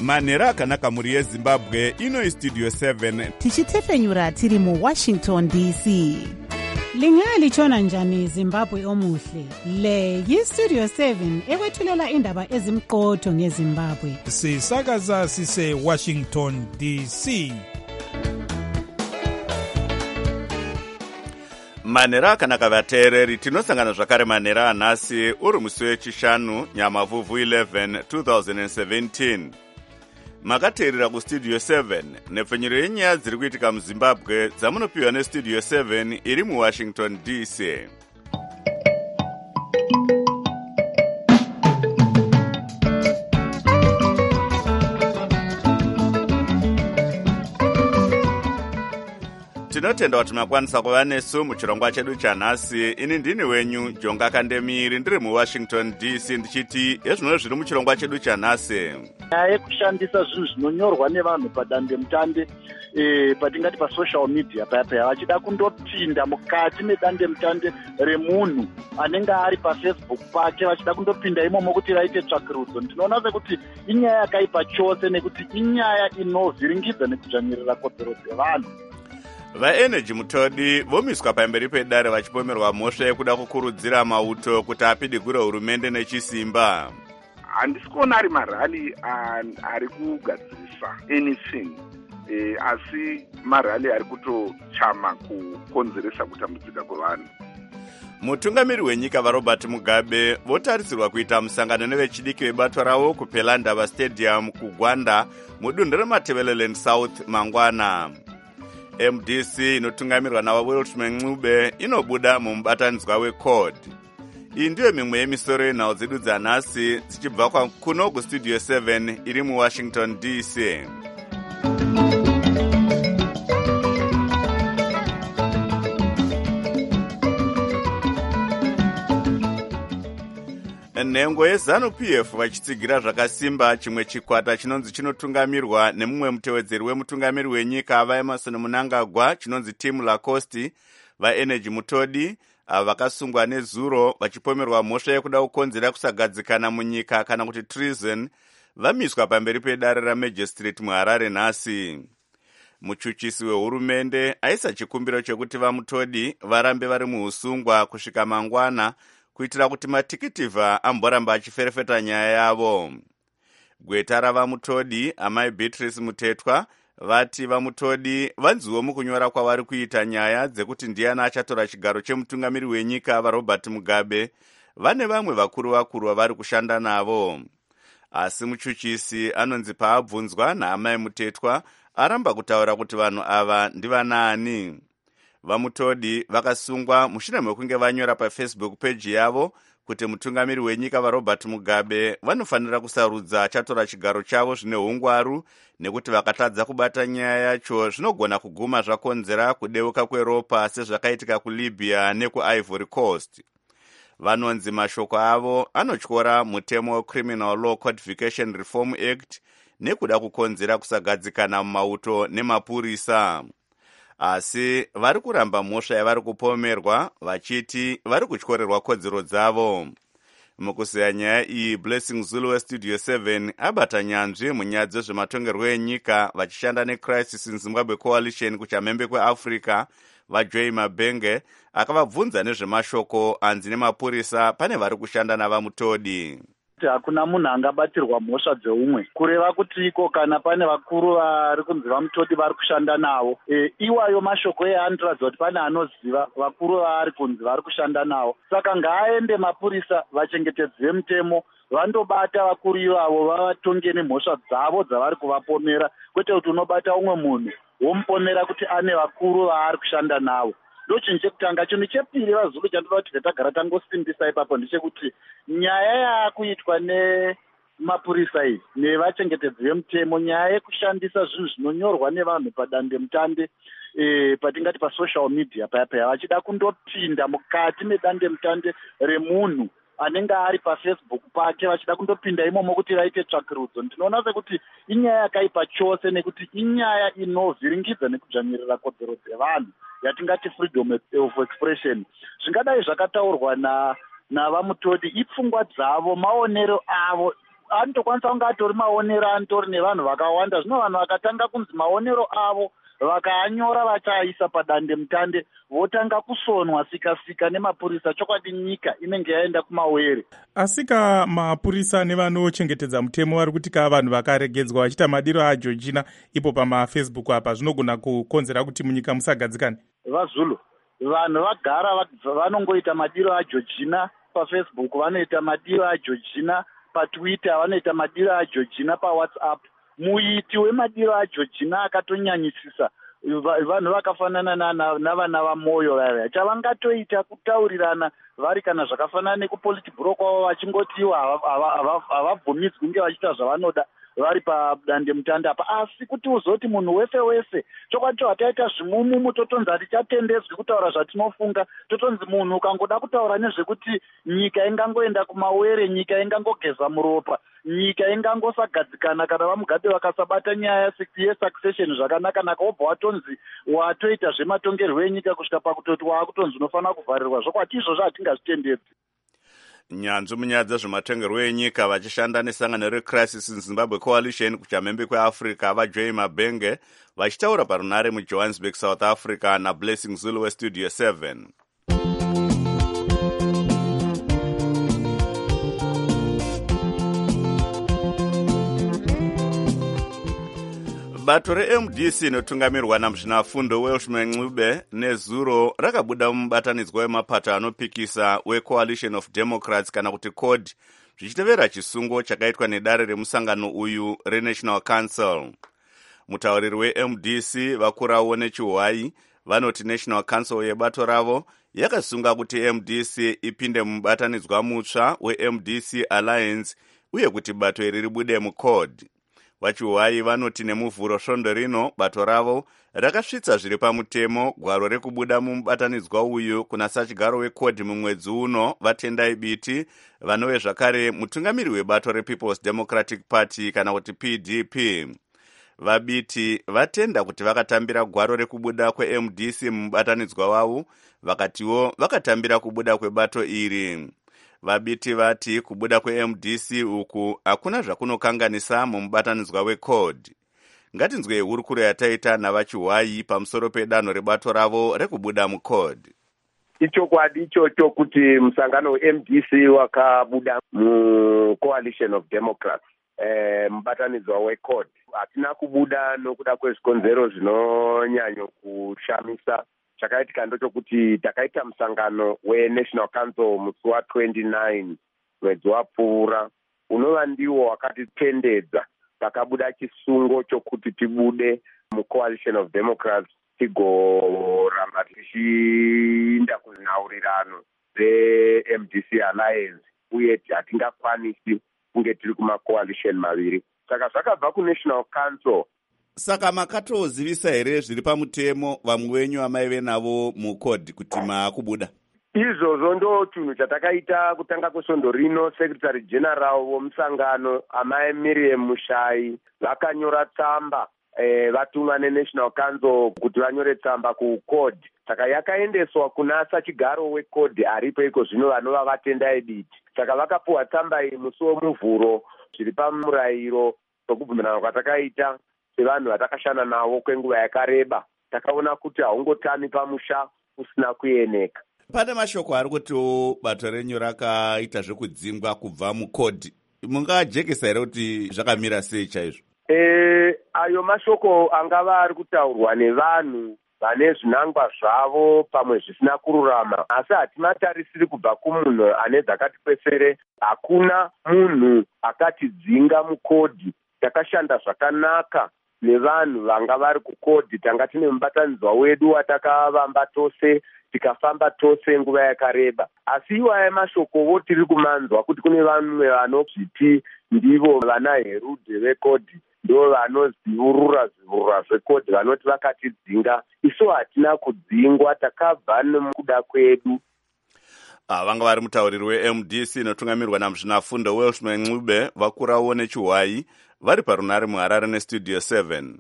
manhero akanaka mhuri yezimbabwe. Ino istudio 7 tichitefenyura tiri muWashington DC. Lingalitshona njani Zimbabwe omuhle? Le yiStudio 7 ekwethulela indaba ezimqotho ngeZimbabwe. Sisakaza sise Washington DC. manhero akanaka vateereri, tinosangana zvakare manhero anhasi uri musi wechishanu nyamavhuvhu 11 2017. Makateerera kustudio 7 nepfenyuro yenyaya dziri kuitika muzimbabwe dzamunopiwa nestudio 7 iri muWashington DC. Tinotenda kuti makwanisa kuva nesu muchirongwa chedu chanhasi. Ini ndini wenyu Jonga Kandemiri, ndiri muWashington DC, ndichiti ezvino zviri muchirongwa chedu chanhasi. Nyaya yekushandisa zvinhu zvinonyorwa nevanhu padandemutande patingati pasocial media paya vachida kundopinda mukati medandemutande remunhu anenge ari pafacebook pake, vachida kundopinda imomo kuti vaite tsvakirudzo. Ndinoona sekuti inyaya yakaipa chose nekuti inyaya inovhiringidza nekudzvanyirira kodzero dzevanhu. VaEnergy Mutodi vomiswa pamberi pedare vachipomerwa mhosva yekuda kukurudzira mauto kuti apidigure hurumende nechisimba. Handisi kuona ari marali ari kugadzirisa anything, asi marali ari kutochama kukonzeresa kutambudzika kwevanhu. Mutungamiri wenyika vaRobert Mugabe votarisirwa kuita musangano nevechidiki vebato ravo kuPelandaba Stadium kuGwanda mudunhu reMatabeleland South mangwana. MDC inotungamirwa nawaWiltman Ncube inobuda mumubatanidzwa weCORD. Iyi ndiyo mimwe yemisoro yenhau dzedu dzanhasi dzichibva kuno kustudio 7 iri muWashington DC. Nhengo yeZANU-PF vachitsigira zvakasimba chimwe chikwata chinonzi chinotungamirwa nemumwe mutevedzeri wemutungamiri wenyika vaEmerson Mnangagwa chinonzi Team Lacoste. VaEnergy Mutodi vakasungwa nezuro vachipomerwa mhosva yekuda kukonzera kusagadzikana munyika kana kuti treason, vamiswa pamberi pedare raMagistrate muHarare nhasi. Muchuchisi wehurumende aisa chikumbiro chekuti vaMutodi varambe vari muusungwa kusvika mangwana kuitira kuti matikitivha amboramba achiferefeta nyaya yavo. Gweta ravaMutodi, amai Beatrice Mutetwa, vati vaMutodi vanziwo mukunyora kwavari kuita nyaya dzekuti ndiani achatora chigaro chemutungamiri wenyika vaRobert Mugabe vane vamwe vakuru vavari kushanda navo. Asi muchuchisi anonzi paabvunzwa naamai Mutetwa aramba kutaura kuti vanhu ava ndivanaani. VaMutodi vakasungwa mushure mekunge vanyora paFacebook page yavo kuti mutungamiri wenyika vaRobert Mugabe vanofanira kusarudza achatora chigaro chavo zvine hungwaru, nekuti vakatadza kubata nyaya yacho zvinogona kuguma zvakonzera kudeuka kweropa sezvakaitika kuLibya nekuIvory Coast. Vanonzi mashoko avo anotyora mutemo weCriminal Law Codification Reform Act nekuda kukonzera kusagadzikana mumauto nemapurisa. Asi vari kuramba mhosva yavari kupomerwa vachiti vari kutyorerwa kodzero dzavo. Mukuzeya nyaya iyi, Blessing Zulu weStudio 7 abata nyanzvi munyaya dzezvematongerwo enyika vachishanda neCrisis in Zimbabwe Coalition kuchamhembe kweAfrica, vaJoy Mabenge akavabvunza nezvemashoko anzi nemapurisa pane vari kushanda navaMutodi. Hakuna munhu angabatirwa mhosva dzeumwe, kureva kuti iko kana pane vakuru vari kunzi vaMutodi vari kushanda navo, iwayo mashoko anoratidza kuti pane anoziva vakuru vari kunzi vari kushanda navo. Saka ngaaende mapurisa vachengetedzi vemutemo vandobata vakuru ivavo vavatonge nemhosva dzavo dzavari kuvapomera, kwete kuti unobata umwe munhu womuponera kuti ane vakuru vaari kushanda navo. Ndochinhu chekutanga. Chinhu chepiri vaZulu chandinoda kuti vetagara tangosimbisa ipapo ndechekuti nyaya yakuitwa nemapurisa iyi nevachengetedzi vemutemo, nyaya yekushandisa zvinhu zvinonyorwa nevanhu padandemutande patingati pasocial media paya vachida kundopinda mukati medandemutande remunhu anenge ari paFacebook pake, vachida kundopinda imomo kuti vaite tsvakirudzo. Ndinoona sekuti inyaya yakaipa chose nekuti inyaya inovhiringidza nekudzvanyirira kodzero dzevanhu yatingati freedom of expression. Zvingadai zvakataurwa navaMutodi ipfungwa dzavo, maonero avo anotokwanisa kunge atori maonero anotori nevanhu vakawanda. Zvino vanhu vakatanga kunzi maonero avo vakaanyora vachaisa padande mutande, votanga kusonwa sikasika nemapurisa, chokwadi nyika inenge yaenda kumawere. Asika mapurisa nevanochengetedza mutemo vari kuti ka vanhu vakaregedzwa vachiita madiro aJochina ipo pamafacebook apa, zvinogona kukonzera kuti munyika musagadzikane. VaZulu vanhu vagara vanongoita madiro aJochina paFacebook, vanoita madiro aJochina paTwitter, vanoita madiro aJochina paWhatsApp. Muiti wemadiro aJochina akatonyanyisisa vanhu vakafanana navana vamoyo vaya. Chavangatoita kutaurirana vari kana zvakafanana nekupolitibhuro kwavo vachingotiwa havabvumidzwi kunge vachiita zvavanoda vari padande mutande apa. Asi kuti uzoti munhu wese chokwadi hataita zvimumumu totonzi hatichatendedzwi kutaura zvatinofunga, totonzi munhu ukangoda kutaura nezvekuti nyika ingangoenda kumawere, nyika ingangogeza muropa, nyika ingangosagadzikana kana vamugabe vakasabata nyaya yesuccession zvakanaka-naka, wobva watonzi watoita zvematongerwo enyika kusvika pakutoti waakutonzi unofanira kuvharirwa. Zvokwati izvozvo hatingazvitendedzi. Nyanzvi munyaya dzezvematongerwo enyika vachishanda nesangano reCrisis in Zimbabwe Coalition kuchamhembe kweAfrica vaJoy Mabenge vachitaura parunare muJohannesburg, South Africa naBlessing Zulu weStudio 7. Bato reMDC inotungamirwa namuzvinafundo Welshman Ncube nezuro rakabuda mubatanidzwa wemapato anopikisa weCoalition of Democrats kana kuti CODE zvichitevera chisungo chakaitwa nedare remusangano uyu reNational Council. Mutauriri weMDC vakurawo nechihuai vanoti National Council yebato ravo yakasunga kuti MDC ipinde mubatanidzwa mutsva weMDC Alliance uye kuti bato iri ribude muCODE. Vachihuai vanoti nemuvhuro svondo rino bato ravo rakasvitsa zviri pamutemo gwaro rekubuda mubatanidzwa uyu kuna sachigaro weCODE mumwedzi uno vatendai biti vanove zvakare mutungamiri webato rePeople's Democratic Party kana kuti PDP. Vabiti vatenda kuti vakatambira gwaro rekubuda kweMDC mubatanidzwa wavo, vakatiwo vakatambira kubuda kwebato iri. Vabiti vati kubuda kweMDC uku hakuna zvakunokanganisa mumubatanidzwa weCODE. Ngatinzwe hurukuro yataita navachihuai pamusoro pedanho rebato ravo rekubuda muCODE. Ichokwadi ichocho kuti musangano weMDC wakabuda muCoalition of Democrats mubatanidzwa weCODE. Hatina kubuda nokuda kwezvikonzero zvinonyanyo kushamisa. Chakaitika ndochokuti takaita musangano weNational Council musi wa29 mwedzi wapfuura, unova ndiwo wakatitendedza takabuda chisungo chokuti tibude muCoalition of Democrats tigoramba tichiinda kunhaurirano dzeMDC Alliance, uye hatingakwanisi kunge tiri kumacoalition maviri. Saka zvakabva kuNational Council. Saka makatozivisa here zviri pamutemo vamwe venyu amaive navo muCODE kuti maakubuda? Izvozvo ndo chinhu chatakaita kutanga kwesvondo rino. Secretary General vomusangano amai Miriam Mushai vakanyora tsamba vatumwa neNational Council kuti vanyore tsamba kuCODE. Saka yakaendeswa kuna sachigaro weCODE aripo iko zvino vanova vatendai biti. Saka vakapuwa tsamba iyi musi womuvhuro zviri pamurayiro wekubvumirana kwatakaita sevanhu vatakashanda navo kwenguva yakareba. Takaona kuti haungotami pamusha usina kueneka. Pane mashoko ari kutiwo bato renyu rakaita zvekudzingwa kubva muCODE. Mungajekesa here kuti zvakamira sei chaizvo? Ayo mashoko angava ari kutaurwa nevanhu vane zvinangwa zvavo pamwe zvisina kururama, asi hatimatarisiri kubva kumunhu ane dzakati kwesere. Hakuna munhu akatidzinga muCODE. Takashanda zvakanaka nevanhu vanga vari kuCODE. Tanga tine mubatanidzwa wedu watakavamba tose, tikafamba tose nguva yakareba. Asi iwaya mashoko tiri kumanzwa kuti kune vamwe vanozviti ndivo vana Herudhe veCODE, ndo vanoziurura zveCODE, vanoti vakatidzinga. Isu hatina kudzingwa, takabva nemukuda kwedu. Vanga vari mutauriri weMDC inotungamirwa namuzvinafundo Welshman Ncube vakurawo nechihuai vari parunare muHarare neStudio 7.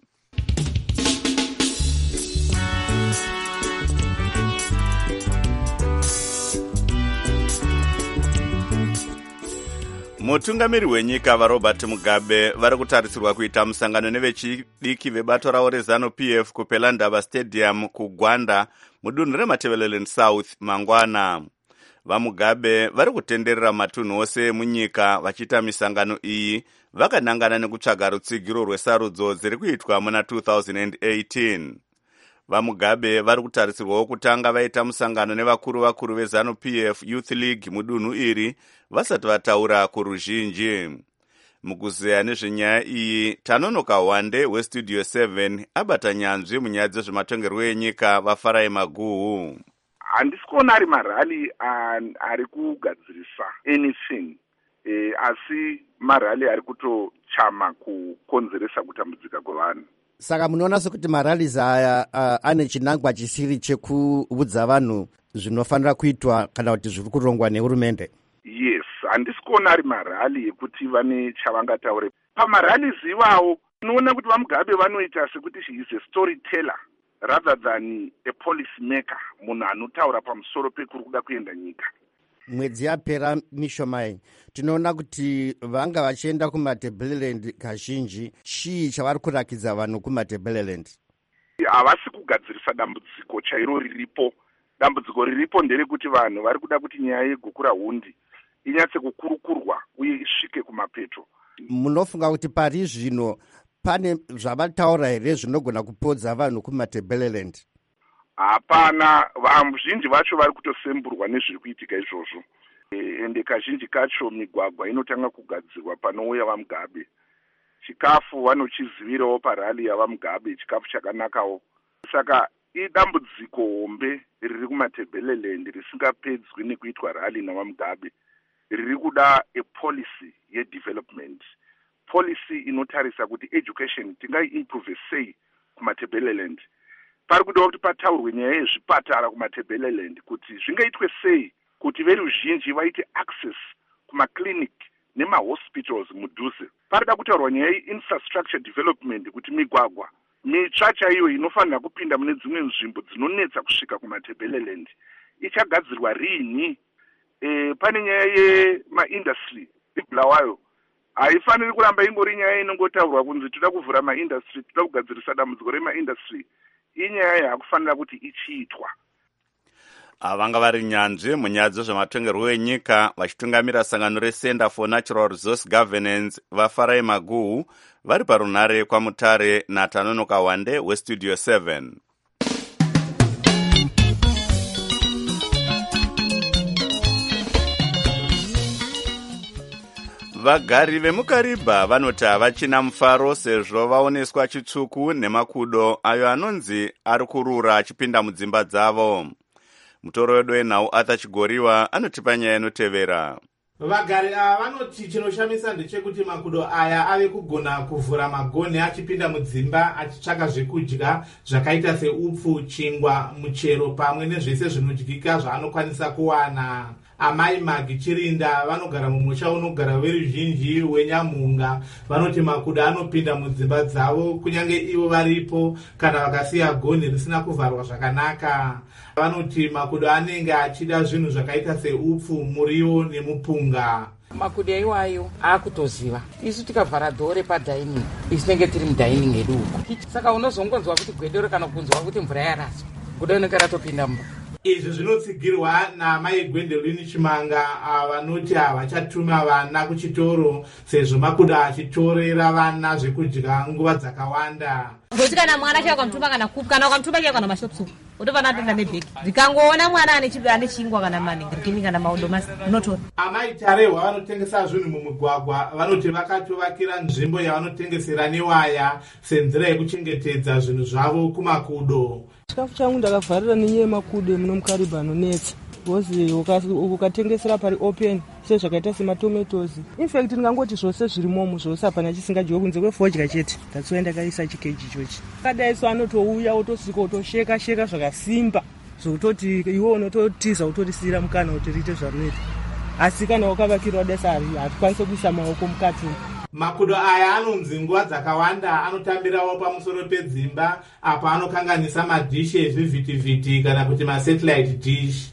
mutungamiri wenyika vaRobert Mugabe vari kutarisirwa kuita musangano nevechidiki vebato ravo reZANU-PF kuPelandaba Stadium kuGwanda mudunhu reMatabeleland South mangwana. VaMugabe vari kutenderera matunhu ose emunyika vachiita misangano iyi vakanangana nekutsvaga rutsigiro rwesarudzo dziri kuitwa muna 2018. VaMugabe vari kutarisirwawo kutanga vaita musangano nevakuru veZANU-PF Youth League mudunhu iri vasati vataura kuruzhinji. Mukuzeya nezvenyaya iyi, Tanonoka Wande weStudio 7 abata nyanzvi munyaya dzezvematongerwo enyika vaFarai Maguhu. Handisi kuona ari marali ari kugadzirisa anything, asi marali ari kutochama kukonzeresa kutambudzika kwevanhu. Saka munoona sekuti marallies aya ane chinangwa chisiri chekuudza vanhu zvinofanira kuitwa kana kuti zviri kurongwa nehurumende? Yes, handisi kuona ari marali ekuti vane chavangataure. Pamarallies iwawo unoona kuti vaMugabe vanoita sekuti she is a storyteller rather than a policy maker, munhu anotaura pamusoro pekuri kuda kuenda nyika. Mwedzi yapera Mishomai, tinoona kuti vanga vachienda kuMatabeleland kazhinji. Chii chavari kurakidza vanhu kuMatabeleland? Havasi kugadzirisa dambudziko chairo riripo. Dambudziko riripo nderekuti vanhu vari kuda kuti nyaya yegukura hundi inyatse kukurukurwa uye isvike kumapeto. Munofunga kuti pari zvino pane zvavataura here zvinogona kupodza vanhu kuMatabeleland? Hapana, vazhinji vacho vari kutosemburwa nezviri kuitika izvozvo. Ende kazhinji kacho migwagwa inotanga kugadzirwa panouya vaMugabe. Chikafu vanochizivirawo parali yavaMugabe, chikafu chakanakawo. Saka idambudziko hombe riri kuMatabeleland risingapedzwi nekuitwa rali navaMugabe. Riri kuda policy yedevelopment. Policy inotarisa kuti education tingai-improve sei kuMatabeleland. Pari kuda kuti pataurwe nyaya yezvipatara kuMatabeleland kuti zvingaitwe sei kuti veruzhinji vaite access kumaclinic nemahospitals mudhuze. Parida kutaurwa nyaya infrastructure development kuti migwagwa mitsva chaiyo inofanira kupinda mune dzimwe nzvimbo dzinonetsa kusvika kuMatabeleland ichagadzirwa rini. Pane nyaya yemaindustry ibulawayo haifaniri kuramba ingori nyaya inongotaurwa kunzi toda kuvhura maindustry, toda kugadzirisa dambudziko remaindustry. Inyaya yakufanira kuti ichiitwa. Vanga vari nyanzvi munyaya dzezvematongerwo enyika vachitungamira sangano reCenter for Natural Resource Governance vaFarai Maguhu vari parunhare kwaMutare naTanonoka Wande weStudio 7. Vagari vemuKaribha vanoti havachina mufaro sezvo vaoneswa chitsvuku nemakudo ayo anonzi ari kurura achipinda mudzimba dzavo. Mutoro wedu wenhau Arthur Chigoriwa anotipa nyaya inotevera. Vagari ava vanoti chinoshamisa ndechekuti makudo aya ave kugona kuvhura magonhi achipinda mudzimba achitsvaka zvekudya zvakaita seupfu, chingwa, muchero pamwe nezvese zvinodyika zvaanokwanisa kuwana. Amai Magi Chirinda vanogara mumusha unogara veruzhinji weNyamunga vanoti makudo anopinda mudzimba dzavo kunyange ivo varipo kana vakasiya gonhi risina kuvharwa zvakanaka. Vanoti makudo anenge achida zvinhu zvakaita seupfu, muriwo nemupunga. Makudo iwayo akutoziva. Isu tikavhara dhore padhaining, isu tinenge tiri mudhaining edu uko. Saka unozongonzwa kuti gwedero kana kunzwa kuti mvura yaraswa. Kudo inenge ratopinda mumba. Izvi zvinotsigirwa namai Gwendoline Chimanga vanoti havachatuma vana kuchitoro sezvo makudo achitorera vana zvekudya nguva dzakawanda. Ngokuti kana mwana chaiwo ukamutuma kana kupu kana ukamutuma chaiwo kana mashopsu utopana atenda nebheki. Ndikangoona mwana ane chingwa kana maningirikini kana maudomasi unotora. Amai Tarehwa vanotengesa zvinhu mumugwagwa vanoti vakatovakira nzvimbo yavanotengesera newaya senzira yekuchengetedza zvinhu zvavo kumakudo. Chikafu changu ndakavharira nenyaya yemakudo munomuKaribha anonetsa. Gozi ukatengesera pari open sezvakaita sematomatoes. In fact ndingangoti zvose zvirimomo zvose hapana chisingadyiwe kunze kwefodya chete. That's why ndakaisa chikeji ichochi. Kadaiso anotouya otosvika otosheka zvakasimba zvokutoti iwe unototiza utorisira mukana kuti riite zvarunoita. Asi kana ukavakirwa desa hatikwanisi kuisa maoko mukati. Makudo aya anonzi nguva dzakawanda anotambirawo pamusoro pedzimba apa anokanganisa madhishi ezvivhitivhiti kana kuti masatellite dish.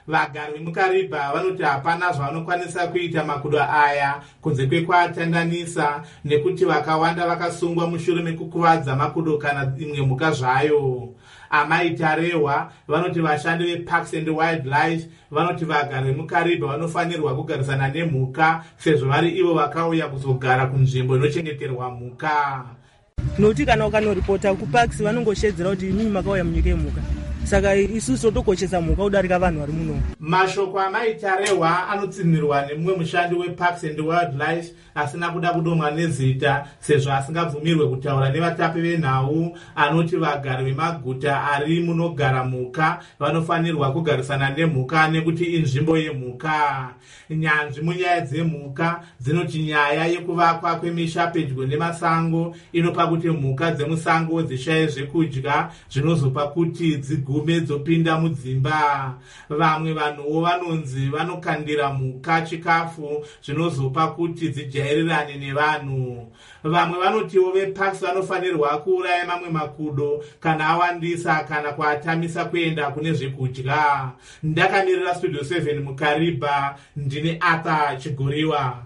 vagari vemukaribha vanoti hapana zvavanokwanisa kuita makudo aya kunze kwekuatandanisa, nekuti vakawanda vakasungwa mushure mekukuvadza makudo kana imwe mhuka zvayo. Amaitarehwa vanoti vashandi veparks and wildlife vanoti vagari vemukaribha vanofanirwa kugarisana nemhuka sezvo vari ivo vakauya kuzogara kunzvimbo inochengeterwa mhuka. Nokuti kana ukanoripota kuparks vanongoshedzera kuti inini makauya munyika yemhuka, saka isusu totokoshesa mhuka kudarika vanhu vari muno. Mashoko amaitarehwa anotsinirwa nemumwe mushandi weparks and wildlife asina kuda kudomwa nezita sezvo asingabvumirwe kutaura nevatapi venhau, anoti vagari vemaguta ari munogara mhuka vanofanirwa kugarisana nemhuka nekuti inzvimbo yemhuka. Nyanzvi munyaya dzemhuka dzinoti nyaya yekuvakwa kwemisha pedyo nemasango inopa kuti mhuka dzemusango dzishaye zvekudya zvinozopa kuti dzigume dzopinda mudzimba. Vamwe vanhuwo vanonzi vanokandira mhuka chikafu zvinozopa kuti dzijairirane nevanhu. Vamwe vanotiwo veparks vanofanirwa kuuraya mamwe makudo kana awandisa kana kuatamisa kuenda kune zvekudya. Ndakamirira Studio 7 mukaribha, ndine Arthur Chiguriwa.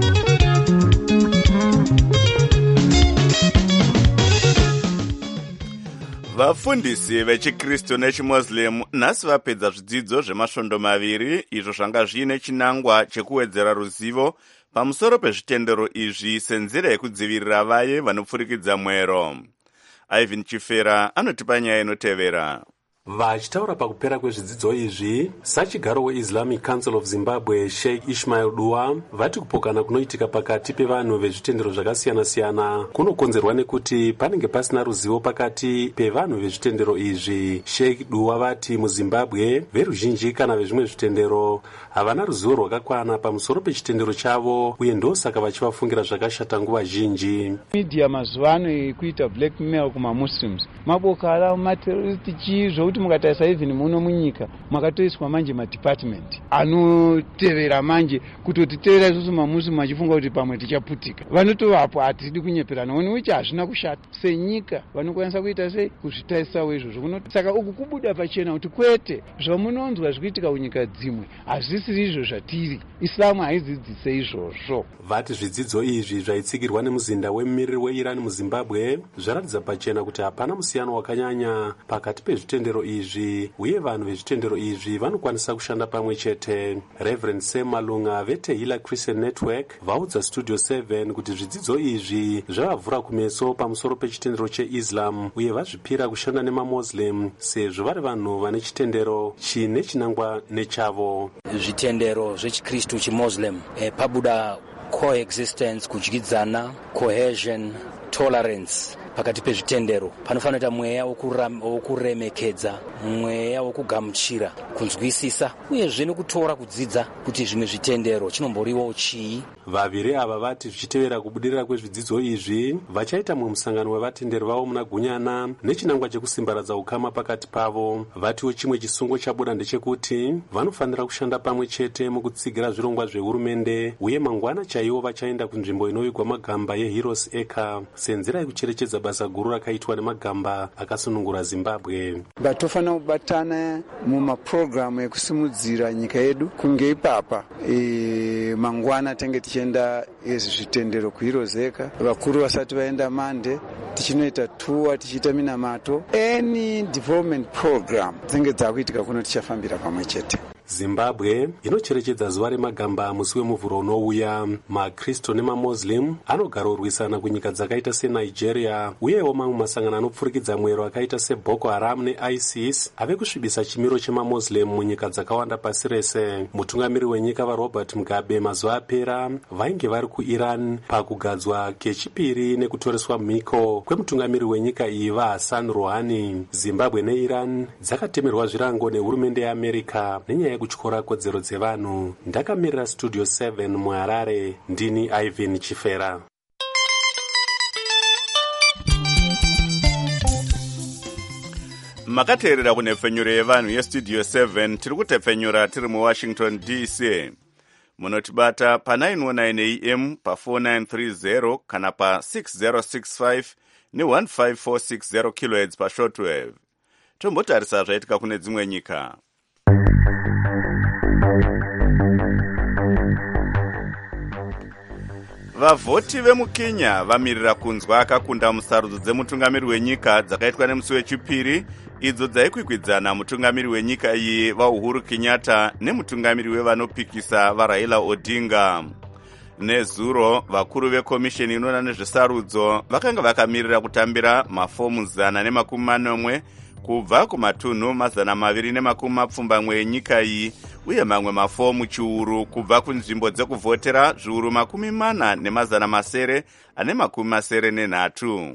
Vafundisi vechikristu nechimuslim nhasi vapedza zvidzidzo zvemasvondo maviri izvo zvanga zviine chinangwa chekuwedzera ruzivo pamusoro pezvitendero izvi senzira yekudzivirira vaye vanopfurikidza mwero. Ivan Chifera anotipa nyaya inotevera. Vachitaura pakupera kwezvidzidzo izvi, sachigaro weIslamic Council of Zimbabwe Sheikh Ismail Dua vati kupokana kunoitika pakati pevanhu vezvitendero zvakasiyana-siyana kunokonzerwa nekuti panenge pasina ruzivo pakati pevanhu vezvitendero izvi. Sheikh Dua vati muZimbabwe veruzhinji kana vezvimwe zvitendero havana ruzivo rwakakwana pamusoro pechitendero chavo uye ndosaka vachivafungira zvakashata nguva zhinji. Media mazuva ano ekuita blackmail kumamuslims mabokala materrorist chizvo kuti mukatarisa even muno munyika makatoiswa manje madepartment anotevera manje kutotitevera isusu mamuslimu achifunga kuti pamwe tichaputika. Vanotovapo hatidi kunyeperana one which hazvina kushata senyika vanokwanisa kuita sei kuzvitaisawo izvozvo. Saka uku kubuda pachena kuti kwete zvamunonzwa zvikuitika kunyika dzimwe hazvisiri izvo zvatiri. Islamu haidzidzise izvozvo. Vati zvidzidzo izvi zvaitsigirwa nemuzinda wemumiriri weIran muZimbabwe zvaratidza pachena kuti hapana musiyano wakanyanya pakati pezvitendero izvi uye vanhu vezvitendero izvi vanokwanisa kushanda pamwe chete. Reverend Sam Malunga veTehillah Christian Network vaudza Studio 7 kuti zvidzidzo izvi zvavavhura kumeso pamusoro pechitendero cheIslam uye vazvipira kushanda nemaMuslim sezvo vari vanhu vane chitendero chine chinangwa nechavo. Zvitendero zvechikristu chiMuslim pabuda coexistence, kudyidzana, cohesion, tolerance pakati pezvitendero. Panofanira mweya wokuremekedza, mweya wokugamuchira, kunzwisisa uyezve nekutora kudzidza kuti zvimwe zvitendero chinomboriwo chii. Vaviri ava vati zvichitevera kubudirira kwezvidzidzo izvi vachaita mumwe musangano wevatenderi vavo muna Gunyana nechinangwa chekusimbaradza ukama pakati pavo. Vatiwo chimwe chisungo chabuda ndechekuti vanofanira kushanda pamwe chete mukutsigira zvirongwa zvehurumende uye mangwana chaiwo vachaenda kunzvimbo inovigwa magamba yeHeroes Acre senzira yekucherechedza basa guru rakaitwa nemagamba akasunungura Zimbabwe. Tofanira kubatana mumapurogiramu ekusimudzira nyika yedu kunge ipapa mangwana tenge tichienda zvitendero kuHeroes Acre, vakuru vasati vaenda mande tichinoita tour tichiita minamato. Any development program dzinenge dzakuitika kuno tichafambira pamwe chete. Zimbabwe inocherechedza zuva remagamba musi wemuvhuro unouya. maKristu nemaMuslim anogara urwisana kunyika dzakaita seNigeria uyewo mamwe masangano anopfurikidza mwero akaita seBoko Haram neISIS ave kusvibisa chimiro chemaMuslim munyika dzakawanda pasi rese. Mutungamiri wenyika vaRobert Mugabe mazuva apera vainge vari kuIran pakugadzwa kechipiri nekutoreswa mhiko kwemutungamiri wenyika iyi vaHassan Rouhani. Zimbabwe neIran dzakatemerwa zvirango nehurumende yeAmerica nenyaya kutyora kodzero dzevanhu. Ndakamirira Studio 7 muHarare, ndini Ivan Chifera. Makateerera kunepfenyuro yevanhu yeStudio 7 tiri kutepfenyura tiri muWashington DC. Munotibata pa919 AM pa4930 kana pa6065 ne15460 kHz pashortwave. Tombotarisa zvaitika kune dzimwe nyika. Vavhoti vemukenya vamirira kunzwa akakunda musarudzo dzemutungamiri wenyika dzakaitwa nemusi wechipiri idzo dzaikwikwidzana mutungamiri wenyika iyi vaUhuru Kenyatta nemutungamiri wevanopikisa vaRaila Odinga. Nezuro vakuru vekomisheni inoona nezvesarudzo vakanga vakamirira kutambira mafomu 140 kubva kumatunhu 270 enyika iyi uye mamwe mafomu chiuru kubva kunzvimbo dzekuvhotera zviuru 483.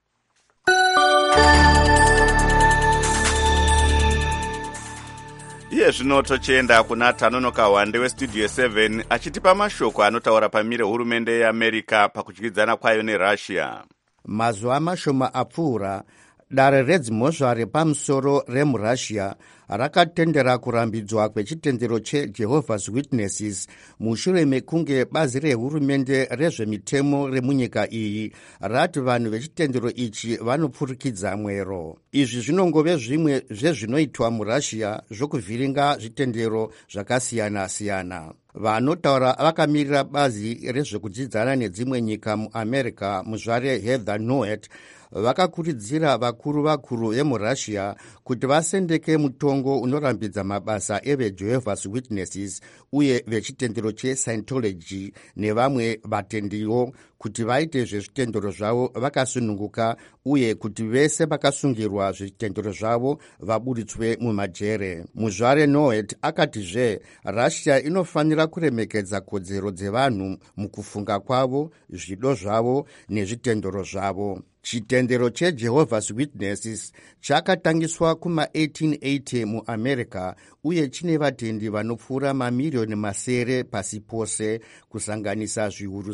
Iye zvino tochienda kuna Tanonoka Wande westudio 7 achitipa mashoko anotaura pamire hurumende yeAmerica pakudyidzana kwayo neRussia. Mazuva mashoma apfuura, dare redzimhosva repamusoro remuRussia rakatendera kurambidzwa kwechitendero cheJehovah's Witnesses mushure mekunge bazi rehurumende rezvemitemo remunyika iyi rati vanhu vechitendero ichi vanopfurikidza mwero. Izvi zvinongove zvimwe zvezvinoitwa muRussia zvokuvhiringa zvitendero zvakasiyana-siyana. Vanotaura vakamirira bazi rezvekudzidzana nedzimwe nyika muAmerica muzvare Heather Nauert vakakurudzira vakuru vemuRussia kuti vasendeke mutongo unorambidza mabasa eveJehovah's Witnesses uye vechitendero cheScientology nevamwe vatendiwo kuti vaite zvezvitendero zvavo vakasununguka uye kuti vese vakasungirwa zvitendero zvavo vaburitswe mumajere. Muzvare Nauert akatizve Russia inofanira kuremekedza kodzero dzevanhu mukufunga kwavo, zvido zvavo nezvitendero zvavo. Chitendero cheJehovah's Witnesses chakatangiswa kuma1880 muAmerica uye chine vatendi vanopfuura mamiliyoni masere pasi pose kusanganisa zviuru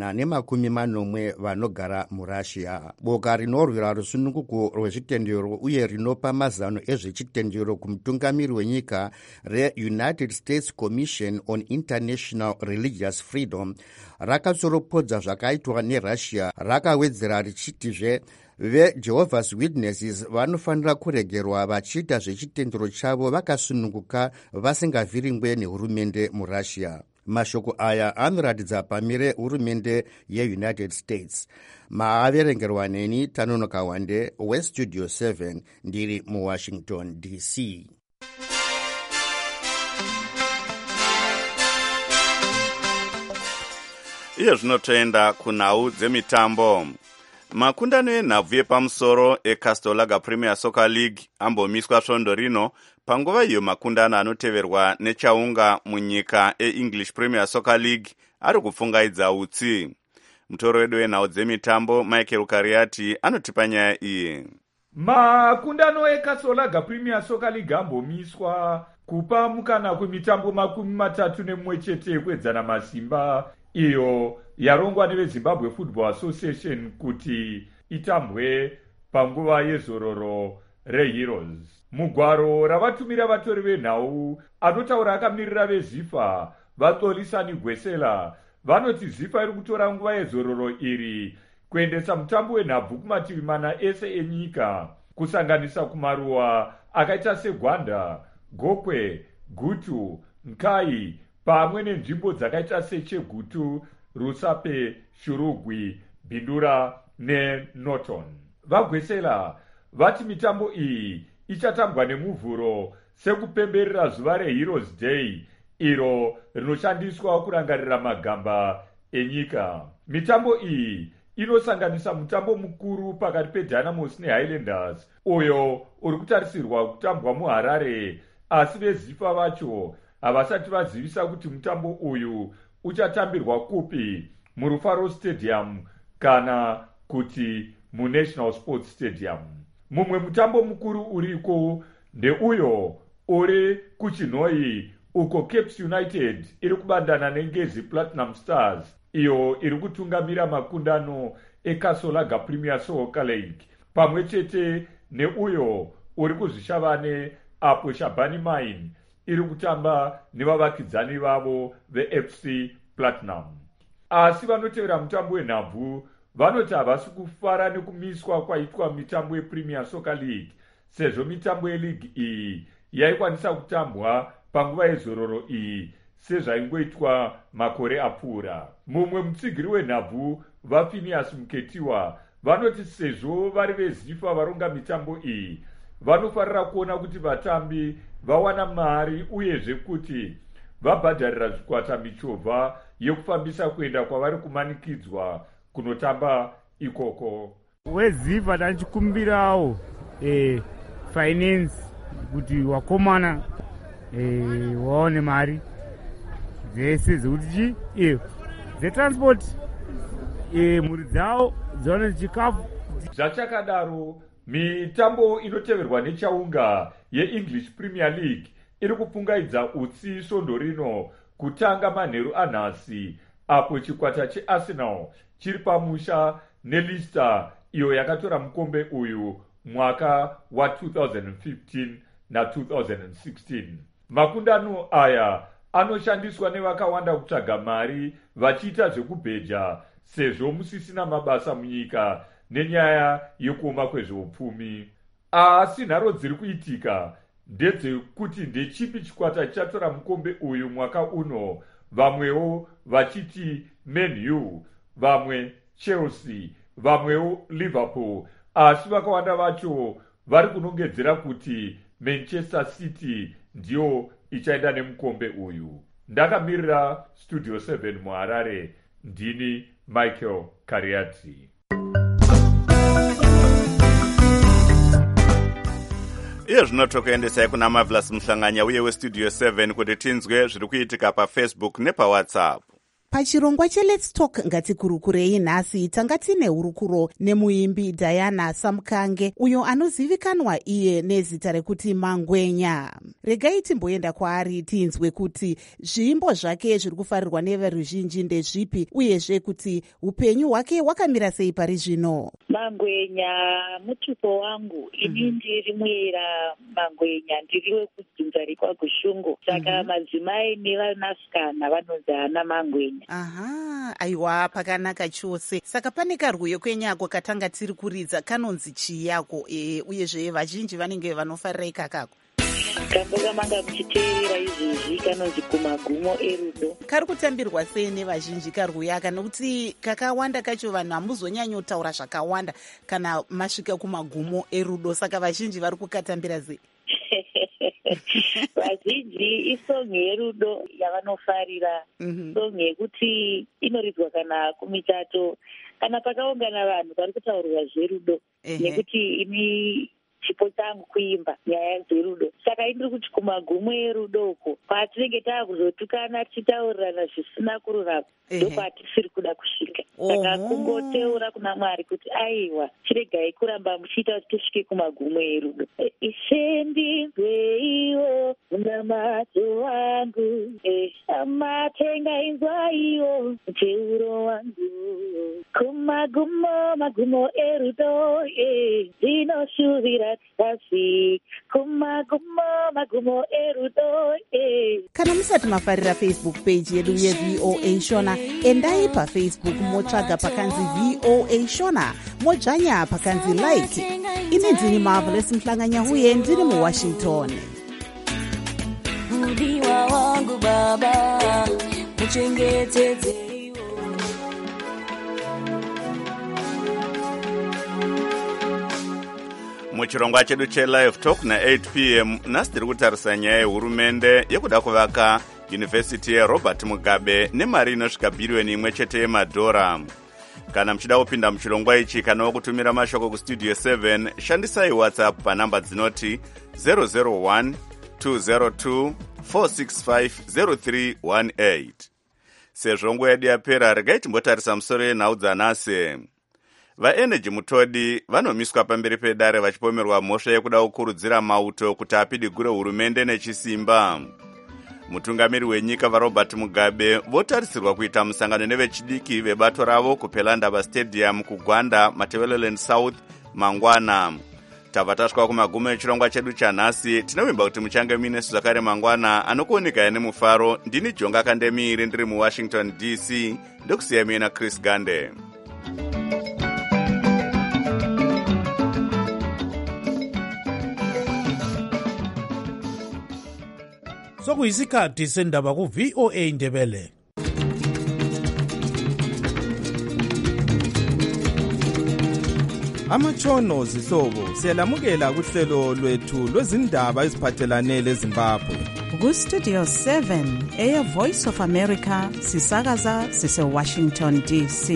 140 vanogara muRussia. Boka rinorwira rusununguko rwezvitendero uye rinopa mazano ezvechitendero kumutungamiri wenyika reUnited States Commission on International Religious Freedom rakatsoropodza zvakaitwa neRussia, rakawedzera richitizve veJehovah's Witnesses vanofanira kuregerwa vachiita zvechitendero chavo vakasununguka vasingavhiringwe nehurumende muRussia. Mashoko aya anoratidza pamire hurumende yeUnited States. Maaverengerwa neni Tanonoka Wande westudio 7 ndiri muWashington DC. Iye zvinotoenda kunhau dzemitambo. Makundano enhabvu yepamusoro eCastle Lager Premier Soccer League ambomiswa svondo rino panguva iyo makundano anoteverwa nechaunga munyika eEnglish Premier Soccer League ari kupfungaidza utsi. Mutoro wedu wenhau dzemitambo Michael Kariati anotipa nyaya iyi. Makundano eCastle Lager Premier Soccer League ambomiswa kupa mukana kwemitambo 31 kwedzana masimba iyo yarongwa neveZimbabwe Football Association kuti itambwe panguva yezororo reHeroes. Mugwaro ravatumira vatori venhau anotaura akamirira veZIFA vaTolisani Gwesela vanoti ZIFA iri kutora nguva yezororo iri kuendesa mutambo wenhabvu kumativi mana ese enyika kusanganisa kumaruwa akaita seGwanda, Gokwe, Gutu, Nkai pamwe nenzvimbo dzakaita seChegutu, Rusape, Shurugwi, Bindura neNorton. Vagwesela vati mitambo iyi ichatambwa nemuvhuro sekupemberera zuva reHeroes Day iro rinoshandiswa kurangarira magamba enyika. Mitambo iyi inosanganisa mutambo mukuru pakati peDynamos neHighlanders uyo uri kutarisirwa kutambwa muHarare, asi veZIFA vacho havasati vazivisa kuti mutambo uyu uchatambirwa kupi, muRufaro Stadium kana kuti muNational Sports Stadium. Mumwe mutambo mukuru uriko ndeuyo uri kuChinhoyi uko Capes United iri kubandana neNgezi Platinum Stars iyo iri kutungamira makundano eCastle Lager Premier Soccer League pamwe chete neuyo uri kuzvishavane apo Shabani Mine iri kutamba nevavakidzani vavo veFC Platinum. Asi vanotevera mutambo wenhabvu vanoti havasi kufara nekumiswa kwaitwa mitambo yePremier Soccer League sezvo mitambo yeleague iyi yaikwanisa kutambwa panguva yezororo iyi sezvaingoitwa makore apfuura. Mumwe mutsigiri wenhabvu vaPhineas Muketiwa vanoti sezvo vari veZIFA varonga mitambo iyi, vanofarira kuona kuti vatambi vawana mari uyezve kuti vabhadharira zvikwata michovha yekufambisa kuenda kwavari kumanikidzwa kunotamba ikoko. WeZIFA tachikumbirawo finance kuti wakomana waone mari dzese dzekuti dzetransport mhuri dzavo dzione chikafu. Zvachakadaro, mitambo inoteverwa nechaunga yeEnglish Premier League iri kupfungaidza utsi svondo rino kutanga manheru anhasi, apo chikwata cheArsenal chiri pamusha neLeicester iyo yakatora mukombe uyu mwaka wa2015 na2016. Makundano aya anoshandiswa nevakawanda kutsvaga mari vachiita zvekubheja, sezvo musisina mabasa munyika nenyaya yekuoma kwezveupfumi. Asi nharo dziri kuitika ndedzekuti ndechipi chikwata chichatora mukombe uyu mwaka uno, vamwewo vachiti Man U, vamwe Chelsea, vamwewo Liverpool, asi vakawanda vacho vari kunongedzera kuti Manchester City ndiyo ichaenda nemukombe uyu. Ndakamirira Studio 7 muHarare, ndini Michael Kariati. Iye zvino tokuendesai kuna Marvelous Muhlanganya uye weStudio 7 kuti tinzwe zviri kuitika paFacebook nepaWhatsApp. Pachirongwa cheLet's Talk ngatikurukurei nhasi tanga tine hurukuro nemuimbi Diana Samukange uyo anozivikanwa iye nezita rekuti Mangwenya. Regai timboenda kwaari tinzwe kuti zviimbo zvake zviri kufarirwa neveruzhinji ndezvipi uyezve kuti upenyu hwake hwakamira sei pari zvino. Mangwenya mutupo wangu, ini ndiri muera Mangwenya, ndiri wekudzinza rekwaGushungu, saka madzimai nevanasikana vanonzi ana Mangwenya. Aha, aiwa, pakanaka chose. Saka pane karwiyo kwenyako katanga tiri kuridza kanonzi chiyako, uyezve vazhinji vanenge vanofarira ikakako. Kamboga manga muchiteerera izvizvi kanonzi kumagumo erudo. Kari kutambirwa sei nevazhinji karwiyo aka, nekuti kakawanda kacho vanhu hamuzonyanyotaura zvakawanda kana masvika kumagumo erudo, saka vazhinji vari kukatambira sei? Vazhinji isongi yerudo yavanofarira, songi yekuti inoridzwa kana kumitato kana pakaungana vanhu vari kutaurwa zverudo, nekuti ini chipo changu kuimba nyaya dzerudo. Saka indiri kuti kumagumo erudoko kwatinenge taakuzotukana tichitaurirana zvisina kururama, ndokwatisiri kuda kusvika. Saka kungoteura kuna Mwari kuti aiwa, chiregai kuramba muchiita kuti tisvike kumagumo erudo. Ishe ndinzweiwo unamato wangu, amatenga inzwaiwo muteuro wangu, kumagumo magumo erudo, ndinoshuvira tsasi, kumagumo magumo erudo. Kana musati mafarira Facebook page yedu yeVOA Shona, endai paFacebook motsvaga pakanzi VOA Shona, modzvanya pakanzi like. Ini ndini Marvelous Muhlanganya uye ndiri muWashington. Mudiwa wangu baba, muchengetedze. Muchirongwa chedu cheLive Talk na 8 p.m. nhasi tiri kutarisa nyaya yehurumende yekuda kuvaka yunivhesiti yeRobert Mugabe nemari inosvika bhiriyoni 1 chete yemadhora. Kana muchida kupinda muchirongwa ichi kana wokutumira mashoko kuStudio 7, shandisai WhatsApp panhamba dzinoti 001 202 465 0318. Sezvo nguva yedu yapera, regai timbotarisa musoro yenhau dzanhasi. VaEnergy Mutodi vanomiswa pamberi pedare vachipomerwa mhosva yekuda kukurudzira mauto kuti apidigure hurumende nechisimba. Mutungamiri wenyika vaRobert Mugabe votarisirwa kuita musangano nevechidiki vebato ravo kuPelandaba Stadium kuGwanda, Matabeleland South mangwana. Tabva tasvika kumagumo echirongwa chedu chanhasi. Tinovimba kuti muchange muinesu zvakare mangwana anokuonekaya nemufaro. Ndini Jonga Kandemiri ndiri muWashington DC, ndokusiya mina Chris Gande. sokuyisikhathi sendaba ku-VOA Indebele. Amatshono zihlobo siyalamukela kuhlelo lwethu lwezindaba eziphathelane leZimbabwe. Ku-Studio 7 Air Voice of America sisakaza sise-Washington DC.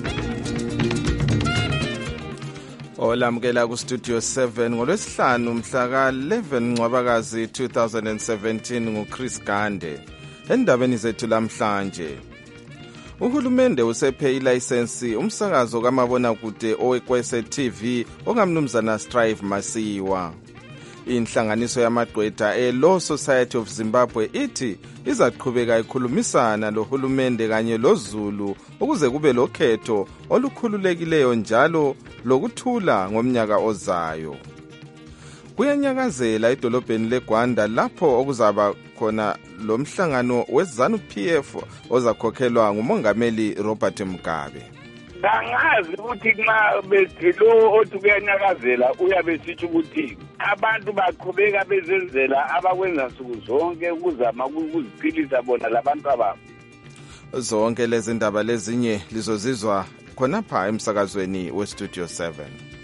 Olamukela ku-Studio 7 ngolwesihlanu mhla ka-11 Ncwabakazi 2017 nguChris Gande. Endabeni zethu lamhlanje, uhulumende usephe ilayisensi umsakazo kamabonakude owekwese TV ongamnumzana Strive Masiyiwa. Inhlanganiso yamagqwetha e-Law Society of Zimbabwe ithi izaqhubeka ikhulumisana lohulumende kanye loZulu ukuze kube lokhetho olukhululekileyo njalo lokuthula ngomnyaka ozayo. Kuyanyakazela edolobheni leGwanda lapho okuzaba khona lo mhlangano weZANU-PF ozakhokhelwa ngumongameli Robert Mugabe. Angazi ukuthi nxa bethi lo othi kuyanyakazela uyabe sithi ukuthi abantu baqhubeka bezenzela abakwenza nsuku zonke ukuzama ukuziphilisa bona labantu ababo. Zonke lezi ndaba lezinye lizozizwa khonapha emsakazweni weStudio 7.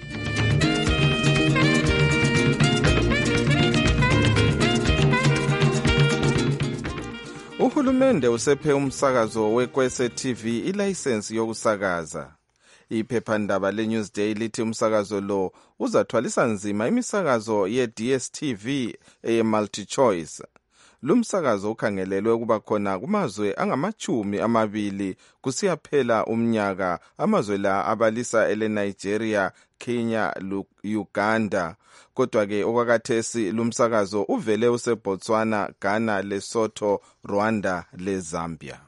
Uhulumende usephe umsakazo wekwese TV ilayisensi yokusakaza. Iphephandaba leNewsday lithi umsakazo lo uzathwalisa nzima imisakazo ye-DSTV eye-multi-choice. Lumsakazo ukhangelelwe ukuba khona kumazwe angama-20 kusiyaphela umnyaka. Amazwe la abalisa ele-Nigeria, Kenya, Uganda. Kodwa-ke okwakathesi lumsakazo uvele useBotswana, Ghana, Lesotho, Rwanda leZambia.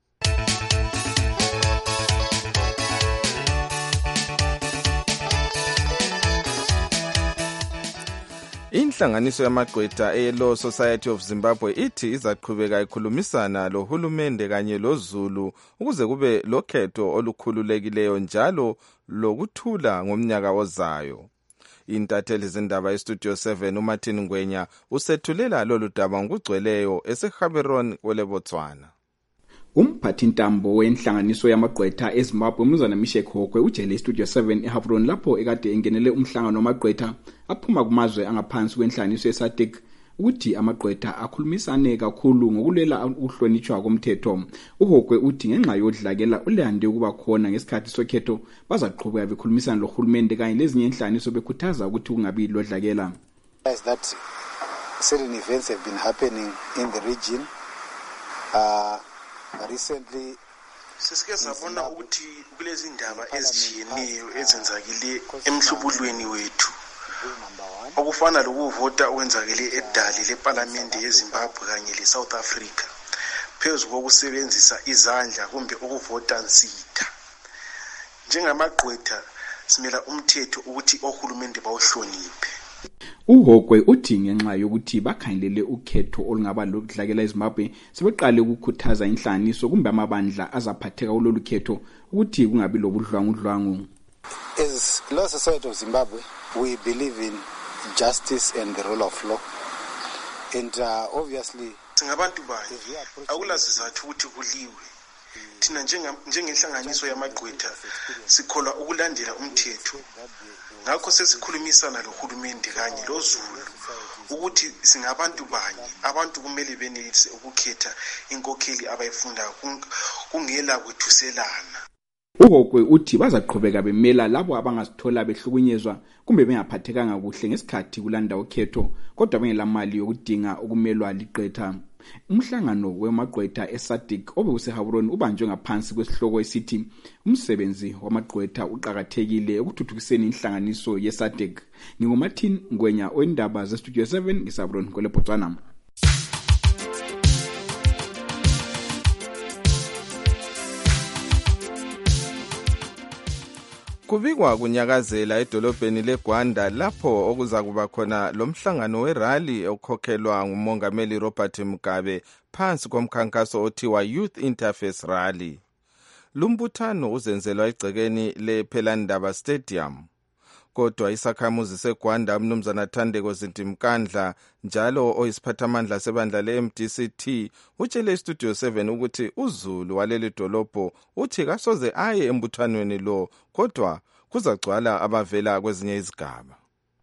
Inhlanganiso yamagqwetha e-Law Society of Zimbabwe ithi izaqhubeka ikhulumisana lohulumende kanye loZulu ukuze kube lokhetho olukhululekileyo njalo lokuthula ngomnyaka ozayo. Intatheli zindaba eStudio 7 uMartin Ngwenya usethulela lolu daba ngokugcweleyo eseGaborone kweleBotswana. Umphathi ntambo wenhlanganiso yamagqwetha eZimbabwe Mnumzana Mishek Hokwe ujele eStudio 7 eGaborone lapho ekade engenele umhlangano wamagqwetha aphuma kumazwe angaphansi kwenhlanganiso yeSADC ukuthi amagqwetha akhulumisane kakhulu ngokulela ukuhlonitshwa komthetho. Uhokwe uthi ngenxa yodlakela ulande ukuba khona ngesikhathi sokhetho bazaqhubeka bekhulumisana lohulumende kanye lezinye inhlanganiso bekhuthaza ukuthi kungabi lodlakela. That certain events have been happening in the region. Recently sisike sabona ukuthi kulezi ndaba ezijiyeneyo ezenzakile emhlubulweni wethu okufana lokuvota okwenzakele edali leParliament yeZimbabwe kanye leSouth Africa phezu kokusebenzisa izandla kumbe ukuvota nsitha. Njengamagqwetha simela umthetho ukuthi ohulumende bawuhloniphe. Uhokwe uthi ngenxa yokuthi bakhangelele ukhetho olungaba lokudlakela eZimbabwe sebeqale ukukhuthaza inhlanganiso kumbe amabandla azaphatheka kulolu khetho ukuthi kungabi lobudlwangudlwangu. As Law Society of Zimbabwe, we believe in justice and the rule of law. And obviously singabantu bayo akulazizathu ukuthi kuliwe. Thina njengenhlanganiso yamagqwetha sikholwa ukulandela umthetho. Ngakho sesikhulumisana lohulumende kanye loZulu ukuthi singabantu banye abantu kumele benelise ukukhetha inkokheli abayifundayo kungela kwethuselana. Uhokwe uthi bazaqhubeka bemela labo abangazithola behlukunyezwa kumbe bengaphathekanga kuhle ngesikhathi kulanda ukhetho kodwa bengelamali yokudinga ukumelwa liqetha. Umhlangano wemagqwetha eSADC obewuseGaborone ubanjwe ngaphansi kwesihloko esithi umsebenzi wamagqwetha uqhakathekile ukuthuthukiseni inhlanganiso yeSADC. NginguMartin Ngwenya oindaba zeStudio 7 ngeGaborone kweleBotswana. Kubikwa kunyakazela edolobheni leGwanda lapho okuzakuba khona lo mhlangano werally okhokhelwa ngumongameli Robert Mugabe phansi komkhankaso othiwa Youth Interface Rally. Lumbuthano uzenzelwa egcekeni lePhelandaba Stadium. kodwa isakhamuzi seGwanda umnumzana Thandeko Zintimkandla njalo oyisiphathamandla sebandla le-MDCT utshele iStudio 7 ukuthi uZulu waleli dolobho uthi kasoze aye embuthwanweni lo kodwa kuzagcwala abavela kwezinye izigaba.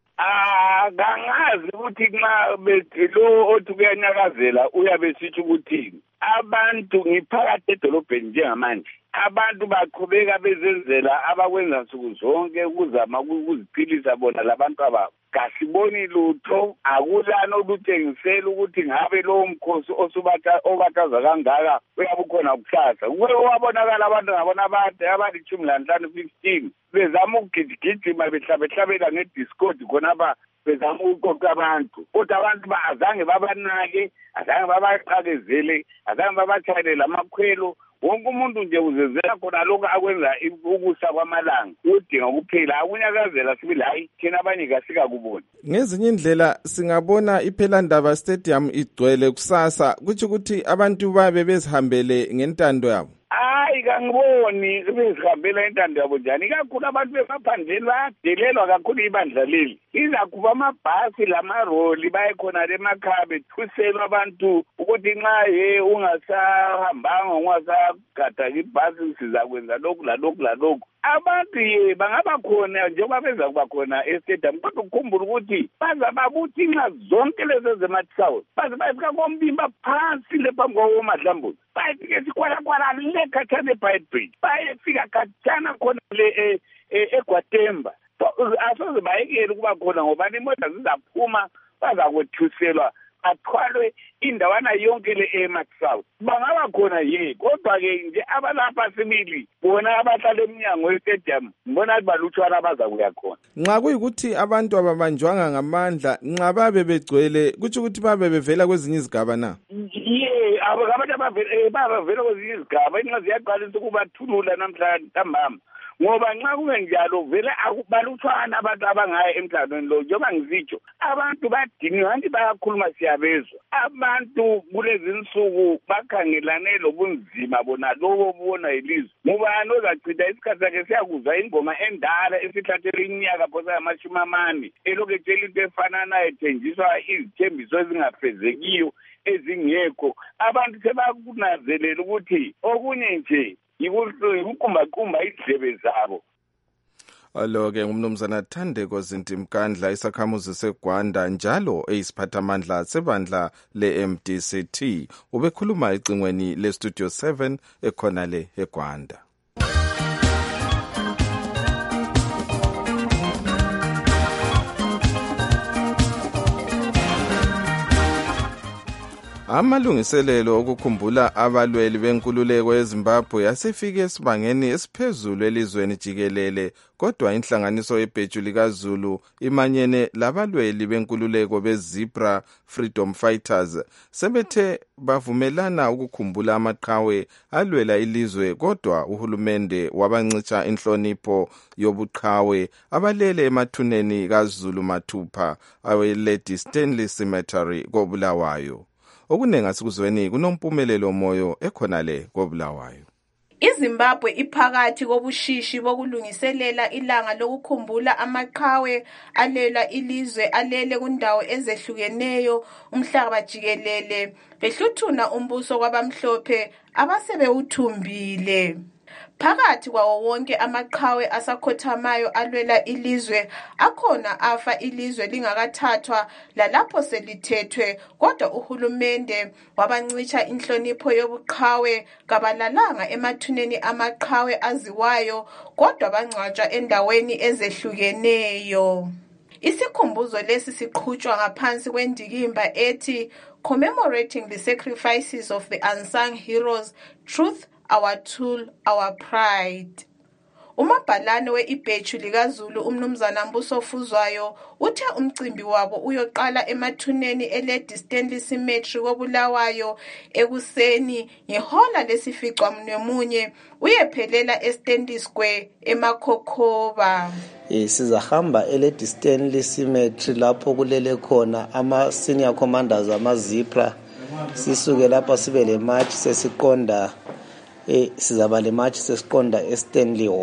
Kangazi ukuthi nxa bethi lo othi kuyanyakazela uyabe sithi ukuthi abantu ngiphakathi edolobheni njengamanje abantu baqhubeka bezenzela abakwenza nsuku zonke ukuzama ukuziphilisa bona labantu ababo. Kasiboni lutho akulani olutshengisela ukuthi ngabe lowo mkhosi obataza kangaka uyabukhona kusasa. Wabonakala abantu ngabona abalitshumi lanhlanu 15 bezama ukugijigijima behlabehlabela ngediscord khonapha bezama ukuqoqa abantu kodwa abantu azange babanake, azange babaqhakezele, azange babatshayele amakhwelo. Wonke umuntu nje uzezela khona lokho akwenza ukusa kwamalanga udinga kuphela akunyakazela sibili hayi thina abanye kasikakuboni. Ngezinye indlela singabona iPhelandaba Stadium igcwele kusasa kuthi ukuthi abantu babe bezihambele ngentando yabo. Hayi kangiboni bezihambela intando yabo njani kakhulu abantu bemaphandleni bayadelelwa kakhulu ibandla leli. Izakuba amabhasi lamaroli bayekhona emakhaya bethuselwa abantu ukuthi nxa ungasahambanga ungasagada ibhasi sizakwenza lokhu lalokhu. Abantu bangaba khona njengoba beza kuba khona estadium kodwa ukukhumbula ukuthi bazababuthi nxa zonke lezo zemathsawo bazibasika kombimba phansi lephambi kwawomadlambuzi bayefika sikwalakwala lekhathane eBite Bridge bayefika khathana khona le eGwatemba. Asoze bayekele ukuba khona ngoba imoto zizaphuma bazakwethuselwa athwalwe indawana yonke le eMatsouth. Bangaba khona kodwa ke nje abalapha sibili bona abahlala eminyango westadium mbona balutshwana abazakuya khona. Nxa kuyikuthi abantu ababanjwanga ngamandla nxa babe begcwele kuthi ukuthi babe bevela kwezinye izigaba na? Abantu abavela kwezinye izigaba inxa ziyaqalisa ukubathulula namhlanje ntambama. Ngoba nxa kungenjalo vele akubalutshwana abantu abangaya emhlanganweni lo njengoba ngizitsho abantu badinga nje bayakhuluma siyabezwa. Abantu kulezi insuku bakhangelane lobunzima bona lobo bona ilizwe. Ngubani ozachitha isikhathi sakhe siyakuzwa ingoma endala esithathele iminyaka phosa yamashumamani elokhu etshela into efananayo ethenjiswa izithembiso ezingafezekiyo ezingekho. Abantu sebakunazelela ukuthi okunye nje yikukumba idlebe zabo. Alo-ke ngumnumzana Thandeko Zintimkandla isakhamuzi seGwanda njalo eyisiphathamandla sebandla le-MDCT ubekhuluma ecingweni leStudio 7 ekhona le eGwanda. Amalungiselelo okukhumbula abalweli benkululeko eZimbabwe yasefike esibangeni esiphezulu elizweni jikelele kodwa inhlanganiso yebheju likaZulu imanyene labalweli benkululeko beZebra Freedom Fighters sebethe bavumelana ukukhumbula amaqhawe alwela ilizwe kodwa uhulumende wabancitsha inhlonipho yobuqhawe abalele emathuneni kaZulu mathupha aweledi Stanley Cemetery koBulawayo. Okunenga sikuzweni kunompumulelo moyo ekhona le koBulawayo. iZimbabwe iphakathi kobushishi bokulungiselela ilanga lokukhumbula amaqhawe alela ilizwe alele kundawo ezehlukeneyo umhlaba jikelele behluthuna umbuso kwabamhlophe abasebewuthumbile. Phakathi kwawo wonke amaqhawe asakhothamayo alwela ilizwe akhona afa ilizwe lingakathathwa lalapho selithethwe kodwa uhulumende wabancitsha inhlonipho yobuqhawe kabalalanga emathuneni amaqhawe aziwayo kodwa bangcwatshwa endaweni ezehlukeneyo. Isikhumbuzo lesi siqhutshwa ngaphansi kwendikimba ethi Commemorating the Sacrifices of the Unsung Heroes, Truth, Our Tool, Our Pride. Umabhalane we-ibheju likaZulu umnumzana Mbuso Fuzwayo uthe umcimbi wabo uyoqala emathuneni eledi Stanley Cemetery koBulawayo ekuseni ngehola lesificamunwemunye uyephelela eStanley Square eMakhokhoba. Sizahamba eledi Stanley Cemetery lapho kulele khona ama-senior commanders amaZebra. Sisuke lapha sibe le march sesiqonda sizaba le march sesiqonda eStanley Hall.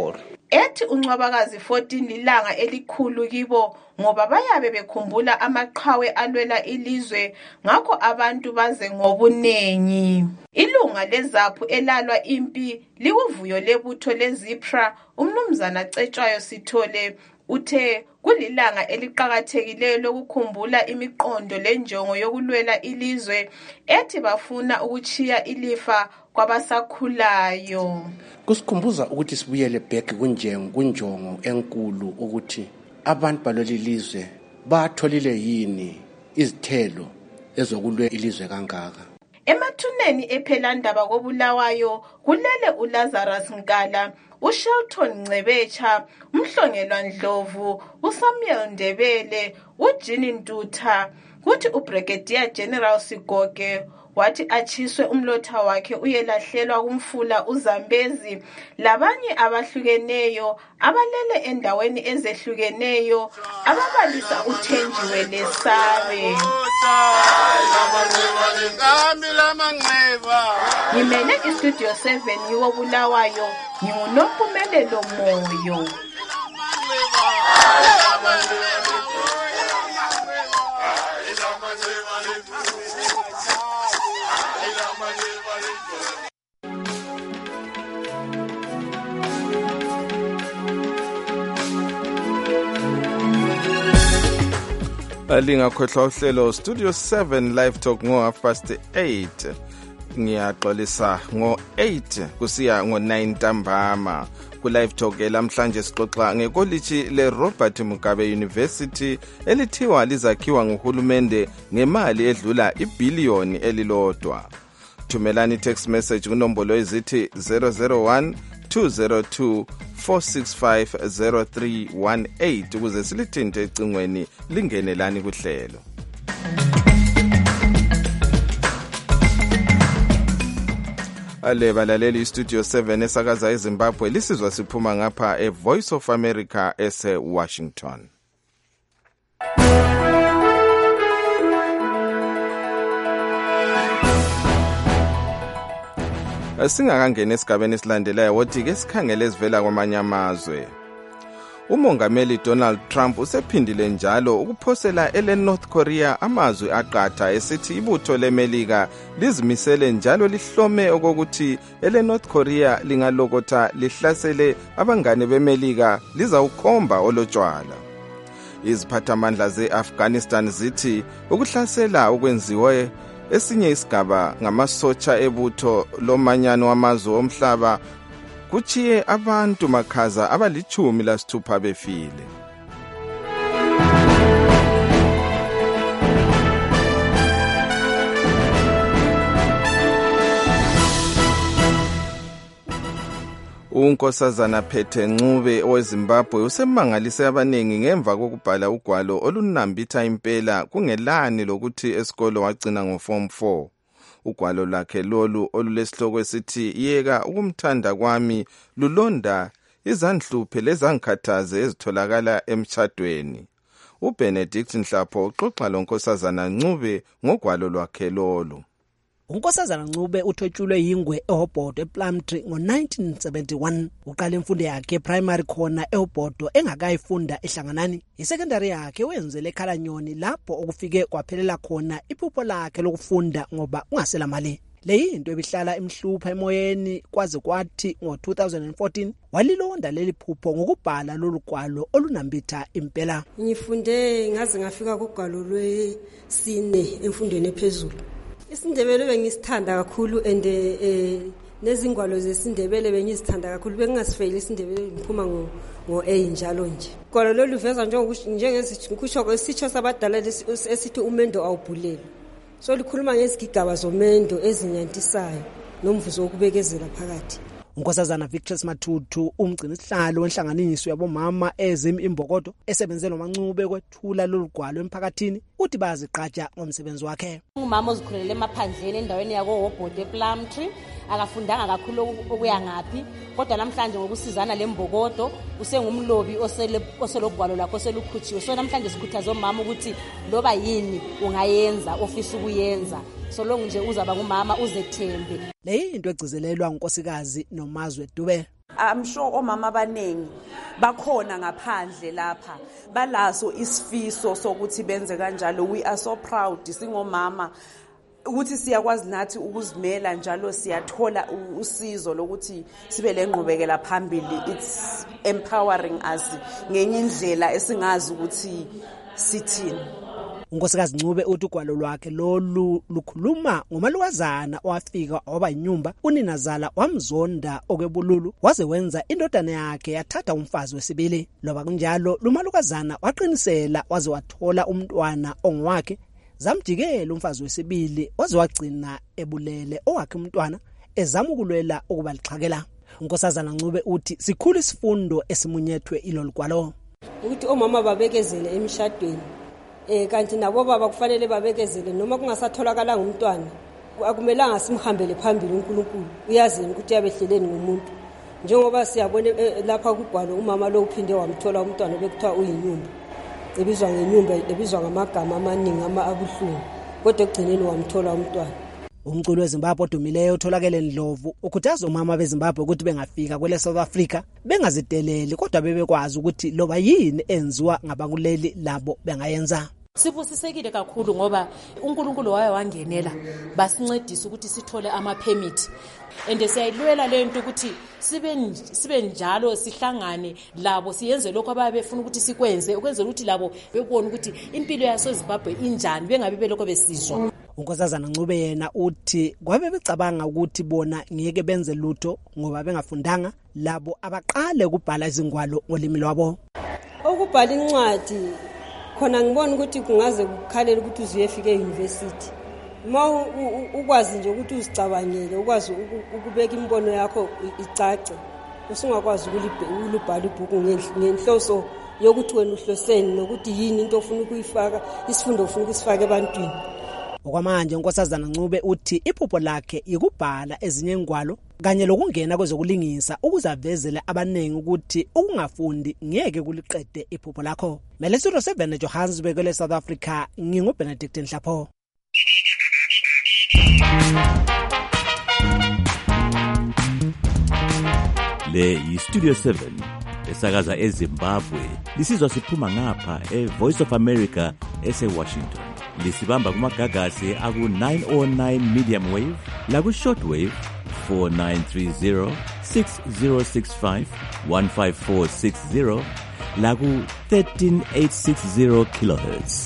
ethi uNcwabakazi 14 lilanga elikhulu kibo ngoba bayabe bekhumbula amaqhawe alwela ilizwe ngakho abantu baze ngobunengi. Ilunga lezaphu elalwa impi likuvuyo lebutho leZIPRA umnumzana Cetshwayo Sithole uthe kulilanga eliqhakathekileyo lokukhumbula imiqondo lenjongo yokulwela ilizwe ethi bafuna ukuchiya ilifa kwabasakhulayo. Kusikhumbuza ukuthi sibuyele back kunjongo enkulu ukuthi abantu balolu ilizwe batholile yini izithelo ezokulwe ilizwe kangaka. Emathuneni ephelandaba koBulawayo kulele uLazarus Nkala, uShelton Ncebetsha, uMhlongelwa Ndlovu, uSamuel Ndebele, uJean Ntutha, kuthi uBrigadier General Sigoge wathi achiswe umlotha wakhe uyelahlelwa kumfula uZambezi labanye abahlukeneyo abalele endaweni ezehlukeneyo ababalisa uThenjiwe Lesabe. Ngimele iStudio 7 yoBulawayo nginguNompumelelo Moyo. Lingakhohlwa uhlelo Studio 7 Live Talk ngo8:30. Ngiyaxolisa ngo8 kusiya ngo9 ntambama. Ku Live Talk lamhlanje sixoxa ngekoliji leRobert Mugabe University elithiwa lizakhiwa nguhulumende ngemali edlula ibhiliyoni elilodwa. Thumelani text message kunombolo ezithi 001 202 4650318 ukuze silithinte ecingweni lingenelani kuhlelo. Balaleli iStudio 7 esakaza eZimbabwe lisizwa siphuma ngapha eVoice of America eWashington. Singakangena esigabeni esilandelayo wothi ke sikhangele ezivela kwamanye amazwe. Umongameli Donald Trump usephindile njalo ukuphosela North Korea amazwi aqatha esithi ibutho leMelika lizimisele njalo lihlome okokuthi North Korea lingalokotha lihlasele abangane beMelika lizawukhomba olotshwala. Iziphathamandla ze-Afghanistan zithi ukuhlasela okwenziwe esinye isigaba ngamasotsha ebutho lomanyano wamazwe omhlaba kuchiye abantu makhaza abali-16 befile. uNkosazana Phethe Ncube oweZimbabwe usemangalise abanengi ngemva kokubhala ugwalo olunambitha impela kungelani lokuthi esikolo wagcina ngoform 4. Ugwalo lakhe lolu olulesihloko esithi yeka ukumthanda kwami lulonda izandhluphe lezangikhathaze ezitholakala emtshadweni. uBenedict Nhlapho uxoxa loNkosazana Ncube ngogwalo lwakhe lolu. uNkosazana Ncube uthotshulwe yingwe eHobhodo ePlumtree ngo1971. Uqala imfundo yakhe eprimary khona eHobhodo engakayifunda eHlanganani. Isecondary yakhe wenzele eKhalanyoni lapho okufike kwaphelela khona iphupho lakhe lokufunda ngoba ungasela mali. Leyinto ebihlala imhlupha emoyeni kwaze kwathi ngo2014 walilonda leli phupho ngokubhala lolu gwalo olunambitha impela. Ngifunde ngaze ngafika kugwalo lwesine emfundweni ephezulu. IsiNdebele bengisithanda kakhulu nezingwalo zesiNdebele bengizithanda kakhulu bengingasifeyili isiNdebele ngiphuma ngo-A njalo nje. Ugwalo lolu luveza njengezikusho kwesitsho sabadala esithi umendo awubhulele. So likhuluma ngezigigaba zomendo ezinyantisayo nomvuzo wokubekezela phakathi. uNkosazana Victress Matutu umgcini sihlalo wenhlanganiso yabomama ezimimbokodo esebenzela noMancube kwethula lolugwalo emphakathini uthi bayaziqhatsha ngomsebenzi wakhe. Umama ozikhulele emaphandleni endaweni yako Hobhodo ePlumtree akafundanga kakhulu okuya ngapi kodwa namhlanje ngokusizana lembokodo usengumlobi oselogwalo lakho oselukhuthiwe. So namhlanje sikhuthaza omama ukuthi loba yini ungayenza ofisa ukuyenza so long nje uzaba ngumama uzethembe. Leyinto egcizelelwa unkosikazi noMazwe Dube. I'm sure omama abaningi bakhona ngaphandle lapha balaso isifiso sokuthi benze kanjalo. We are so proud singomama ukuthi siyakwazi nathi ukuzimela njalo siyathola usizo lokuthi sibe lenqubekela phambili. It's empowering us ngenye indlela esingazi ukuthi sithini. unkosikazi Ncube uthi ugwalo lwakhe lolu lukhuluma ngomalukazana owafika waba inyumba uninazala wamzonda okwebululu waze wenza indodana yakhe yathatha umfazi wesibili. Loba kunjalo lumalukazana waqinisela waze wathola umntwana ongwakhe zamjikela umfazi wesibili waze wagcina ebulele owakhe umntwana ezama ukulwela ukuba lixhakela. unkosazana Ncube uthi sikhulu isifundo esimunyethwe ilolugwalo ukuthi omama babekezele emshadweni kanti nabo baba kufanele babekezele noma kungasatholakala umntwana akumelanga simhambele phambili uNkulunkulu uyazi ukuthi yabehleleni ngomuntu njengoba siyabona lapha kugwalo umama lo uphinde wamthola umntwana bekuthiwa uyinyumba ebizwa ngenyumba ebizwa ngamagama amaningi abuhlungu kodwa ekugcineni wamthola umntwana. Umculo weZimbabwe odumileyo utholakele Ndlovu ukhuthaza omama beZimbabwe ukuthi bengafika kwele South Africa bengazideleli kodwa bebekwazi ukuthi loba yini enziwa ngabakuleli labo bengayenza. Sibusisekile kakhulu ngoba uNkulunkulu waye wangenela basincedisa ukuthi sithole ama permit and siyayilwela lento ukuthi sibe njalo sihlangane labo siyenze lokho ababefuna ukuthi sikwenze ukwenzela ukuthi labo bebone ukuthi impilo yaso Zimbabwe injani bengabe belokho besizwa. unkosazana Ncube yena uthi kwabe becabanga ukuthi bona ngeke benze lutho ngoba bengafundanga labo abaqale ukubhala izingwalo ngolimi lwabo. Ukubhala incwadi khona ngibona ukuthi kungaze kukhalela ukuthi uzuyefika euniversity. Uma ukwazi nje ukuthi uzicabangele ukwazi ukubeka imbono yakho icace usungakwazi ukulibhala ibhuku ngenhloso yokuthi wena uhloseni nokuthi yini into ofuna ukuyifaka isifundo ofuna ukusifaka ebantwini. Okwamanje unkosazana Ncube uthi iphupho lakhe ikubhala ezinye ingwalo kanye lokungena kwezokulingisa ukuze avezele abanengi ukuthi ukungafundi ngeke kuliqede iphupho lakho. Melesiro 7 Johannesburg le South Africa nginguBenedict Nhlapho. Le yiStudio 7 esakaza eZimbabwe lisizwa siphuma ngapha eVoice of America eseWashington. Lisibamba kumagagasi aku 909 medium wave laku shortwave 4930 6065 15460 laku 13860 kilohertz.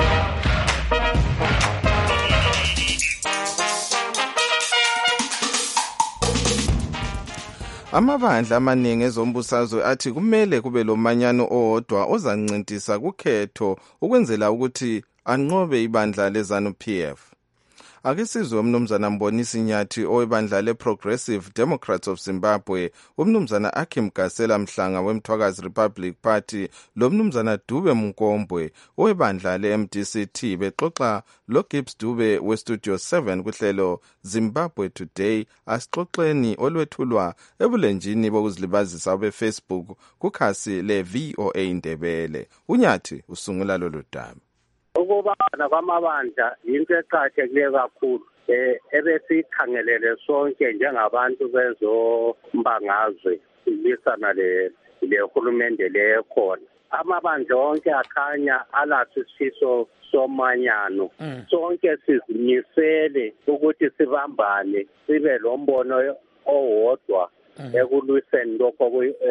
Amabandla amaningi ezombusazwe athi kumele kube lomanyano owodwa ozancintisa kukhetho ukwenzela ukuthi anqobe ibandla leZANU-PF. Ake sizwe umnumzana Mbonisi Nyathi owebandla leProgressive Democrats of Zimbabwe, umnumzana Akim Gasela Mhlanga weMthwakazi Republic Party lomnumzana Dube Mnkombwe owebandla leMDCT bexoxa loGibbs Dube weStudio 7 kuhlelo Zimbabwe Today asixoxeni olwethulwa ebulenjini bokuzilibazisa beFacebook kukhasi leVOA Ndebele. uNyathi usungula lolu daba. Ukubana kwamabandla into eqhathekile kakhulu ebesikhangelele sonke njengabantu bezombangazwe silisana le hulumende lekhona. Amabandla onke akhanya alathi isifiso somanyano. Sonke sizimisele ukuthi sibambane sibe lombono owodwa ekulwiseni lokho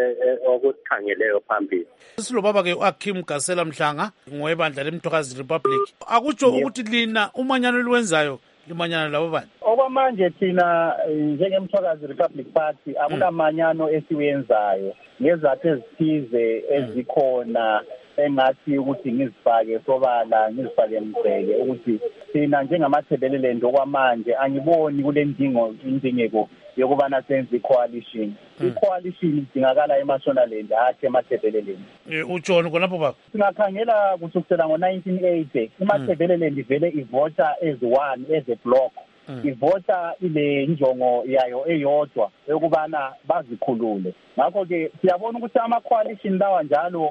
okukhangeleyo phambili. Silobaba ke uAkim Gasela Mhlanga ngowebandla leMthwakazi Republic. Akutsho ukuthi lina umanyano lwenzayo limanyana labo bani? Okwamanje thina njengeMthwakazi Republic Party akunamanyano esiwenzayo ngezathu ezithize ezikhona engathi ukuthi ngizifake sobala ngizifake mgceke ukuthi thina njengamathebelelendo okwamanje angiboni kule indingeko yokubana senze i-coalition. I-coalition idingakala eMashonaland hathi emathebeleleni. Utshoni khonapho baba? Singakhangela kusukela ngo-1980 imathebeleleni ivele ivota as one, as a block. Ivota ile njongo yayo eyodwa yokubana bazikhulule. Ngakho-ke siyabona ukuthi ama-coalition lawa njalo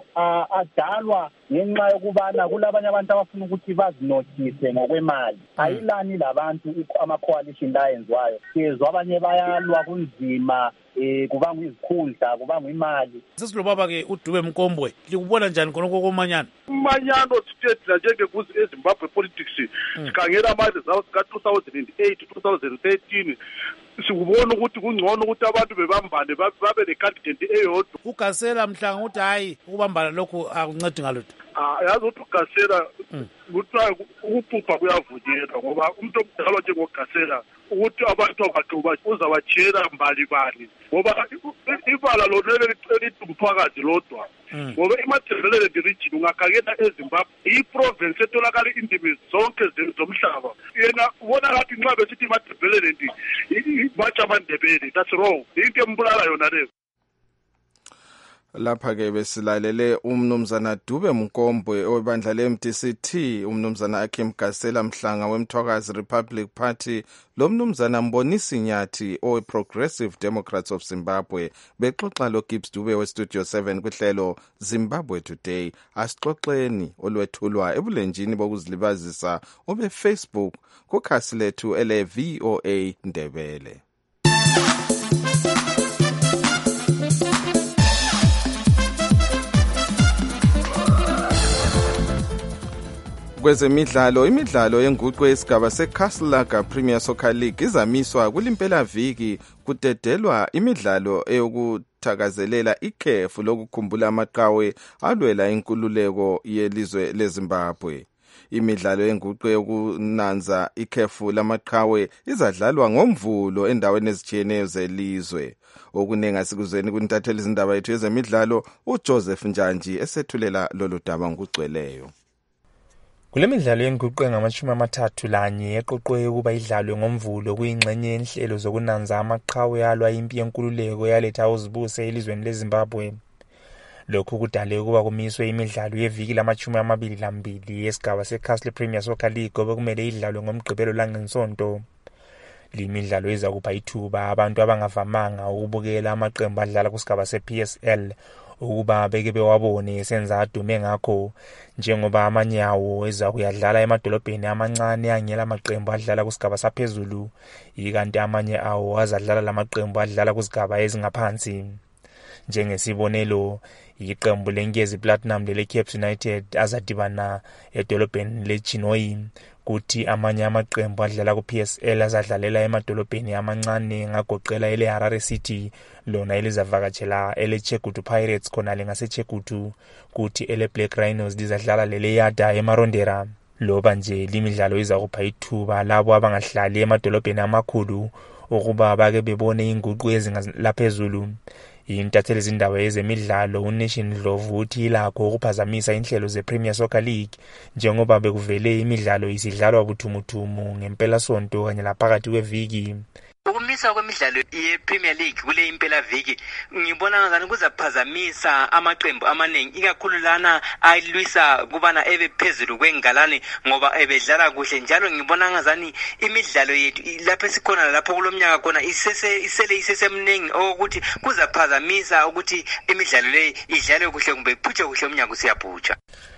adalwa ngenxa yokubana kulabanye abantu abafuna ukuthi bazinothise ngokwemali. Ayilani labantu ama-coalition la yenziwayo. Siyezwa abanye bayalwa kunzima kubanga izikhundla kubanga imali. Sesilobaba-ke uDube Mkombwe, likubona njani khonokho komanyano? Umanyano state njengekuzi eZimbabwe politics sikhangela ama-results ka-2008 2013 sikubona ukuthi kungcono ukuthi abantu bebambane babe necandidate eyodwa. uGasela Mhlanga uthi hayi ukubambana lokhu akuncedi ngalutho. Yazi ukuthi uGasela kuthiwa ukuphupha kuyavunyelwa ngoba umuntu omdala njengoGasela ukuthi abantu abaqoba uzabajela mbali ngoba ibala lona elithi umphakathi lodwa ngoba iMatabeleland region ungakhangela eZimbabwe i-province etholakala indimi zonke zomhlaba. Yena ubona ngathi nxa besithi iMatabeleland batsha abandebele, that's wrong. Into embulala yona leyo. Lapha-ke besilalele umnumzana Dube Mkombwe webandla le-MDCT, umnumzana Akim Gasela Mhlanga weMthwakazi Republic Party, lo mnumzana Mbonisi Nyathi owe-Progressive Democrats of Zimbabwe bexoxa lo Gibbs Dube we-Studio 7 kwihlelo Zimbabwe Today. Asixoxeni olwethulwa ebulenjini bokuzilibazisa obe-Facebook kukhasi lethu ele-VOA Ndebele. Kwezemidlalo, imidlalo yenguqu yesigaba seCastle Premier Soccer League izamiswa kulimpela viki kudedelwa imidlalo eyokuthakazelela ikhefu lokukhumbula amaqhawe alwela inkululeko yelizwe leZimbabwe. Imidlalo yenguqu yokunanza ikhefu lamaqhawe izadlalwa ngoMvulo endaweni ezitshiyeneyo zelizwe. Okunenga sikuzweni kuntatheli izindaba yethu yezemidlalo uJoseph Njanji esethulela lolu daba ngokugcweleyo. Kule midlalo yenguqu engama-31 eqoqwe ukuba idlalwe ngoMvulo kuyingxenye yenhlelo zokunanza amaqhawe alwa impi yenkululeko yaletha uzibuse elizweni leZimbabwe. Lokhu kudale ukuba kumiswe imidlalo yeviki lama-22 yesigaba seCastle Premier Soccer League obekumele idlalwe ngoMgqibelo langeNsonto. Le midlalo iza kupha ithuba abantu abangavamanga ukubukela amaqembu adlala kusigaba sePSL ukuba beke bewabone esenza adume ngakho, njengoba amanyawo eza kuyadlala emadolobheni amancane angela amaqembu adlala kusigaba saphezulu, ikanti amanye awo azadlala lamaqembu adlala kusigaba ezingaphansi. Njengesibonelo, iqembu leNkezi Platinum lele-Caps United azadibana edolobheni leChinhoyi, kuthi amanye amaqembu adlala ku-PSL azadlalela emadolobheni amancane ngagoqela ele-Harare City lona elizavakatshela ele-Chegutu Pirates khonale ngaseChegutu, kuthi ele-Black Rhinos lizadlala lele-Yada eMarondera. Loba nje limidlalo iza kupha ithuba labo abangahlali emadolobheni amakhulu ukuba bake bebone inguqu ezinga laphezulu. Intatheli izindaba yezemidlalo uNation Dlovu uthi ilakho ukuphazamisa inhlelo zePremier Soccer League njengoba bekuvele imidlalo isidlalwa buthumuthumu ngempela sonto kanye laphakathi kweviki. Ukumisa kwemidlalo yePremier League kule impela viki ngibona ngani kuzaphazamisa amaqembu amaningi, ikakhulu lana ayilwisa kubana ebe phezulu kwengalane ngoba ebedlala kuhle. Njalo ngibona ngazani imidlalo yethu lapho esikhona lapho kulomnyaka khona isesemningi ukuthi kuzaphazamisa ukuthi imidlalo le idlale kuhle kumbe iphutshe kuhle umnyaka usiyaphutsha.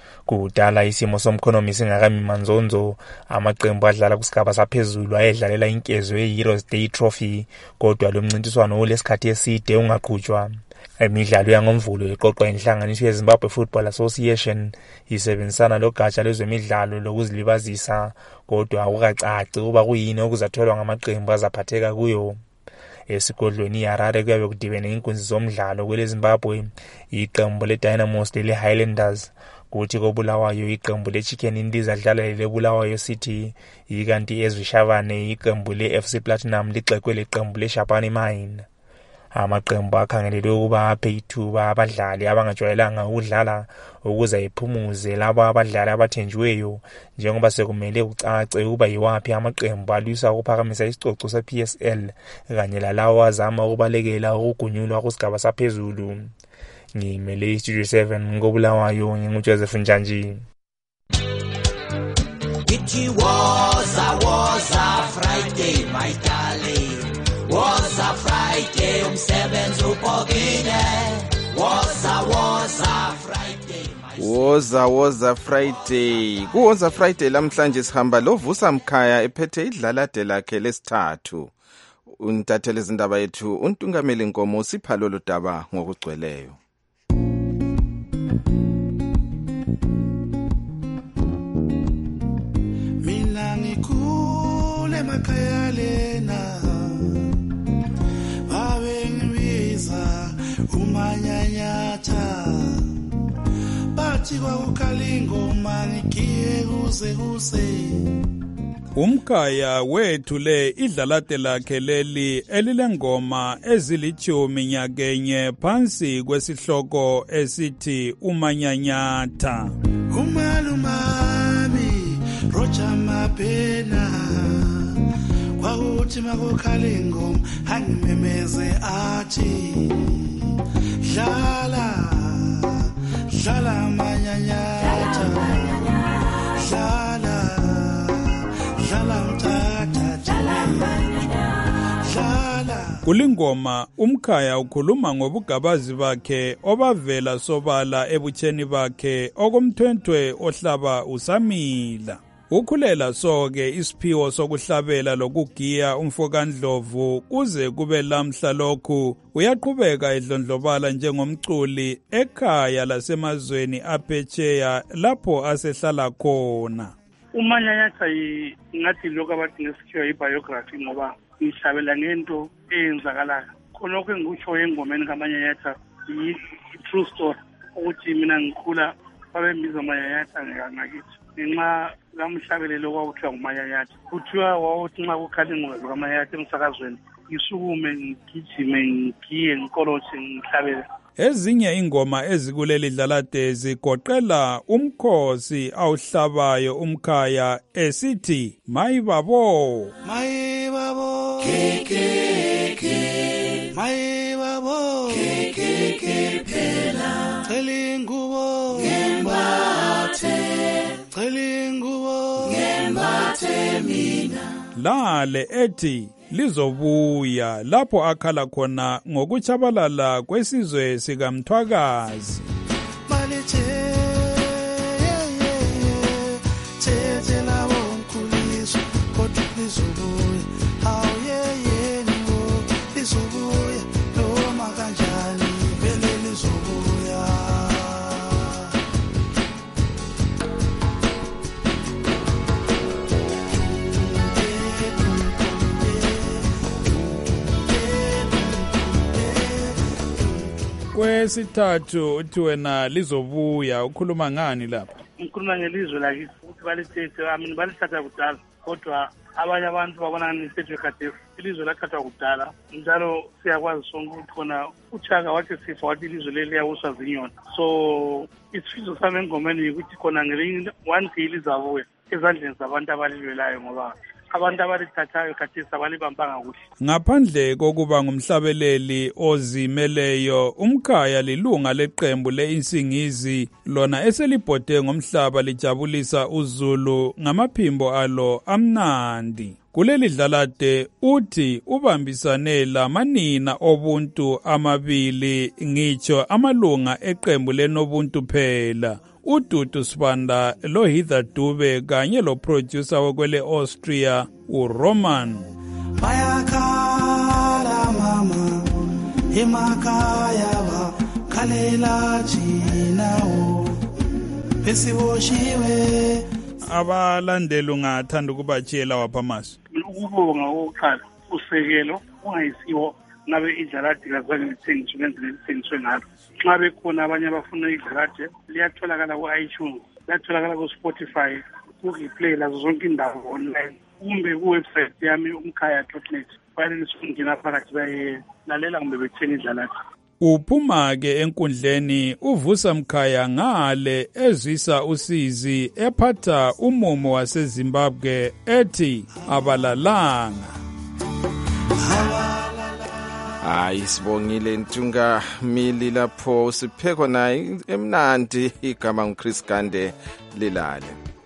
Kudala isimo somkhonomi singakami manzonzo, amaqembu adlala kusigaba saphezulu ayedlalela inkezo ye-Heroes Day Trophy, kodwa lo mncintiswano olesikhathi eside ungaqhutshwa. Imidlalo yangoMvulo iqoqwa inhlanganiso yeZimbabwe Football Association isebenzisana logatsha lwezemidlalo lokuzilibazisa, kodwa akukacaci ukuba kuyini okuzatholwa ngamaqembu azaphatheka kuyo. Esigodlweni iHarare kuyabe kudibene inkunzi zomdlalo kweleZimbabwe, iqembu leDynamos lele-Highlanders, kuthi koBulawayo iqembu leChicken Indies adlala leBulawayo City, ikanti eZwishavane iqembu le-FC Platinum ligxekwe leqembu leShapani Mine. Amaqembu akhangelelwe ukuba aphe ithuba abadlali abangajwayelanga ukudlala ukuze iphumuze labo abadlali abathenjiweyo, njengoba sekumele kucace ukuba yiwaphi amaqembu alwisa ukuphakamisa isicoco sePSL kanye lalawo azama ukubalekela ukugunyulwa kusigaba saphezulu. Ngimele iStudio 7 ngoBulawayo, nginguJoseph Njanji. It was a Friday, my darling. Was a Friday, umsebenzi ubhokile. Was a Friday, Was a Friday. Was a Friday lamhlanje sihamba lovusa Mkhaya ephethe idlalade lakhe lesithathu. untathele izindaba yethu uNtungameli Nkomo sipha lolu daba ngokugcweleyo. Mina ngikhule emakhaya lena babe ngibiza umanyanyatha bathi kwakukhala ingoma ngigiye kuze Umkhaya wethu le idlalate lakhe leli elilengoma ezilithumi nyakenye phansi kwesihloko esithi umanyanyatha. Umalumami Rocha Mapena kwauthi makukhala ingoma angimemeze athi dlala manyanyatha dlala Kulingoma umkhaya ukhuluma ngobugabazi bakhe obavela sobala ebutsheni bakhe okomthwentwe ohlaba usamila. Ukhulela soke isiphiwo sokuhlabela lokugiya umfokandlovu kuze kube lamhla lokhu uyaqhubeka edlondlobala njengomculi ekhaya lasemazweni aphetsheya lapho asehlala khona. Umanyanyatha ngathi lokho abathi ngesikhiwa yibiography ngoba ngihlabela ngento eyenzakalayo. Khonokho engikutsho engomeni kaManyanyatha yi-true story ukuthi mina ngikhula babembiza uManyanyatha ngakithi. Ngenxa kamhlabelelo kwakuthiwa nguManyanyatha. Kuthiwa wawuthi nxa kukhala ingoma kaManyanyatha emsakazweni ngisukume ngigijime ngigiye ngikolothe ngihlabele. Ezinye ingoma ezikuleli dlalade zigoqela umkhosi awuhlabayo umkhaya esithi mayibabo kekeke mayibabo kekeke phela celingubo ngembathe mina lale ethi lizobuya lapho akhala khona ngokuchabalala kwesizwe sikaMthwakazi. Kwesithathu uthi wena lizobuya ukhuluma ngani lapha? Ngikhuluma ngelizwe lakithi ukuthi balithethe balithatha kudala kodwa abanye abantu babona ngisethwe khathesi ilizwe lakhathwa kudala njalo siyakwazi sonke ukuthi khona uChaka wathi sifa wathi ilizwe leli liyawuswa zinyoni. So isifiso sami engomeni ukuthi khona ngelinye one day lizabuya ezandleni zabantu abalilwelayo ngoba abantu abalithathayo khathesi abalibambanga kuhle. Ngaphandle kokuba ngumhlabeleli ozimeleyo umkhaya lilunga leqembu leinsingizi lona eselibhode ngomhlaba lijabulisa uZulu ngamaphimbo alo amnandi. Kuleli dlalade uthi ubambisane lamanina obuntu amabili ngitsho amalunga eqembu lenobuntu phela. uDudu Sibanda loHeather Dube kanye loproducer wokwele Austria uRoman. Bayakhala mama emakhaya bakhalela jinawo besiboshiwe. Abalandeli ungathanda ukubatshela waphamasi. Ukubonga oqala usekelo ungayisiwo ngabe idlaladi kazange lithengiswe ngendlela lithengiswe ngalo. Nxa bekhona abanye abafuna idlaladi liyatholakala ku-iTunes, liyatholakala ku-Spotify, Google Play lazo zonke indawo online kumbe kuwebsite yami umkhaya.net. Fanele singena phakathi bayelalela kumbe bethenge idlaladi. Uphuma ke enkundleni uvusa Mkhaya ngale ezisa usizi ephatha umumo waseZimbabwe ethi abalalanga. Hayi sibongile Ntunga Mili lapho sipheko naye emnandi igama nguChris Gande lilale.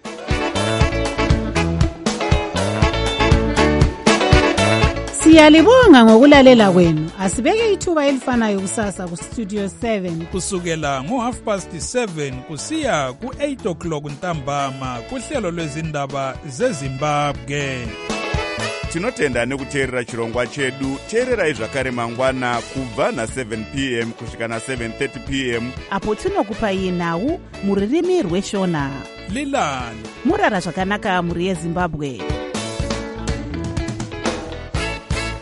Siyalibonga ngokulalela kwenu. Asibeke ithuba elifanayo kusasa ku Studio 7 kusukela ngo7:30 kusiya ku8 o'clock ntambama kuhlelo lwezindaba zeZimbabwe. tinotenda nekuteerera chirongwa chedu. Teererai zvakare mangwana kubva na7 p.m. kusvika na7:30 p.m. apo tinokupai nhau muririmi rweshona. Lilan murara zvakanaka muri yeZimbabwe.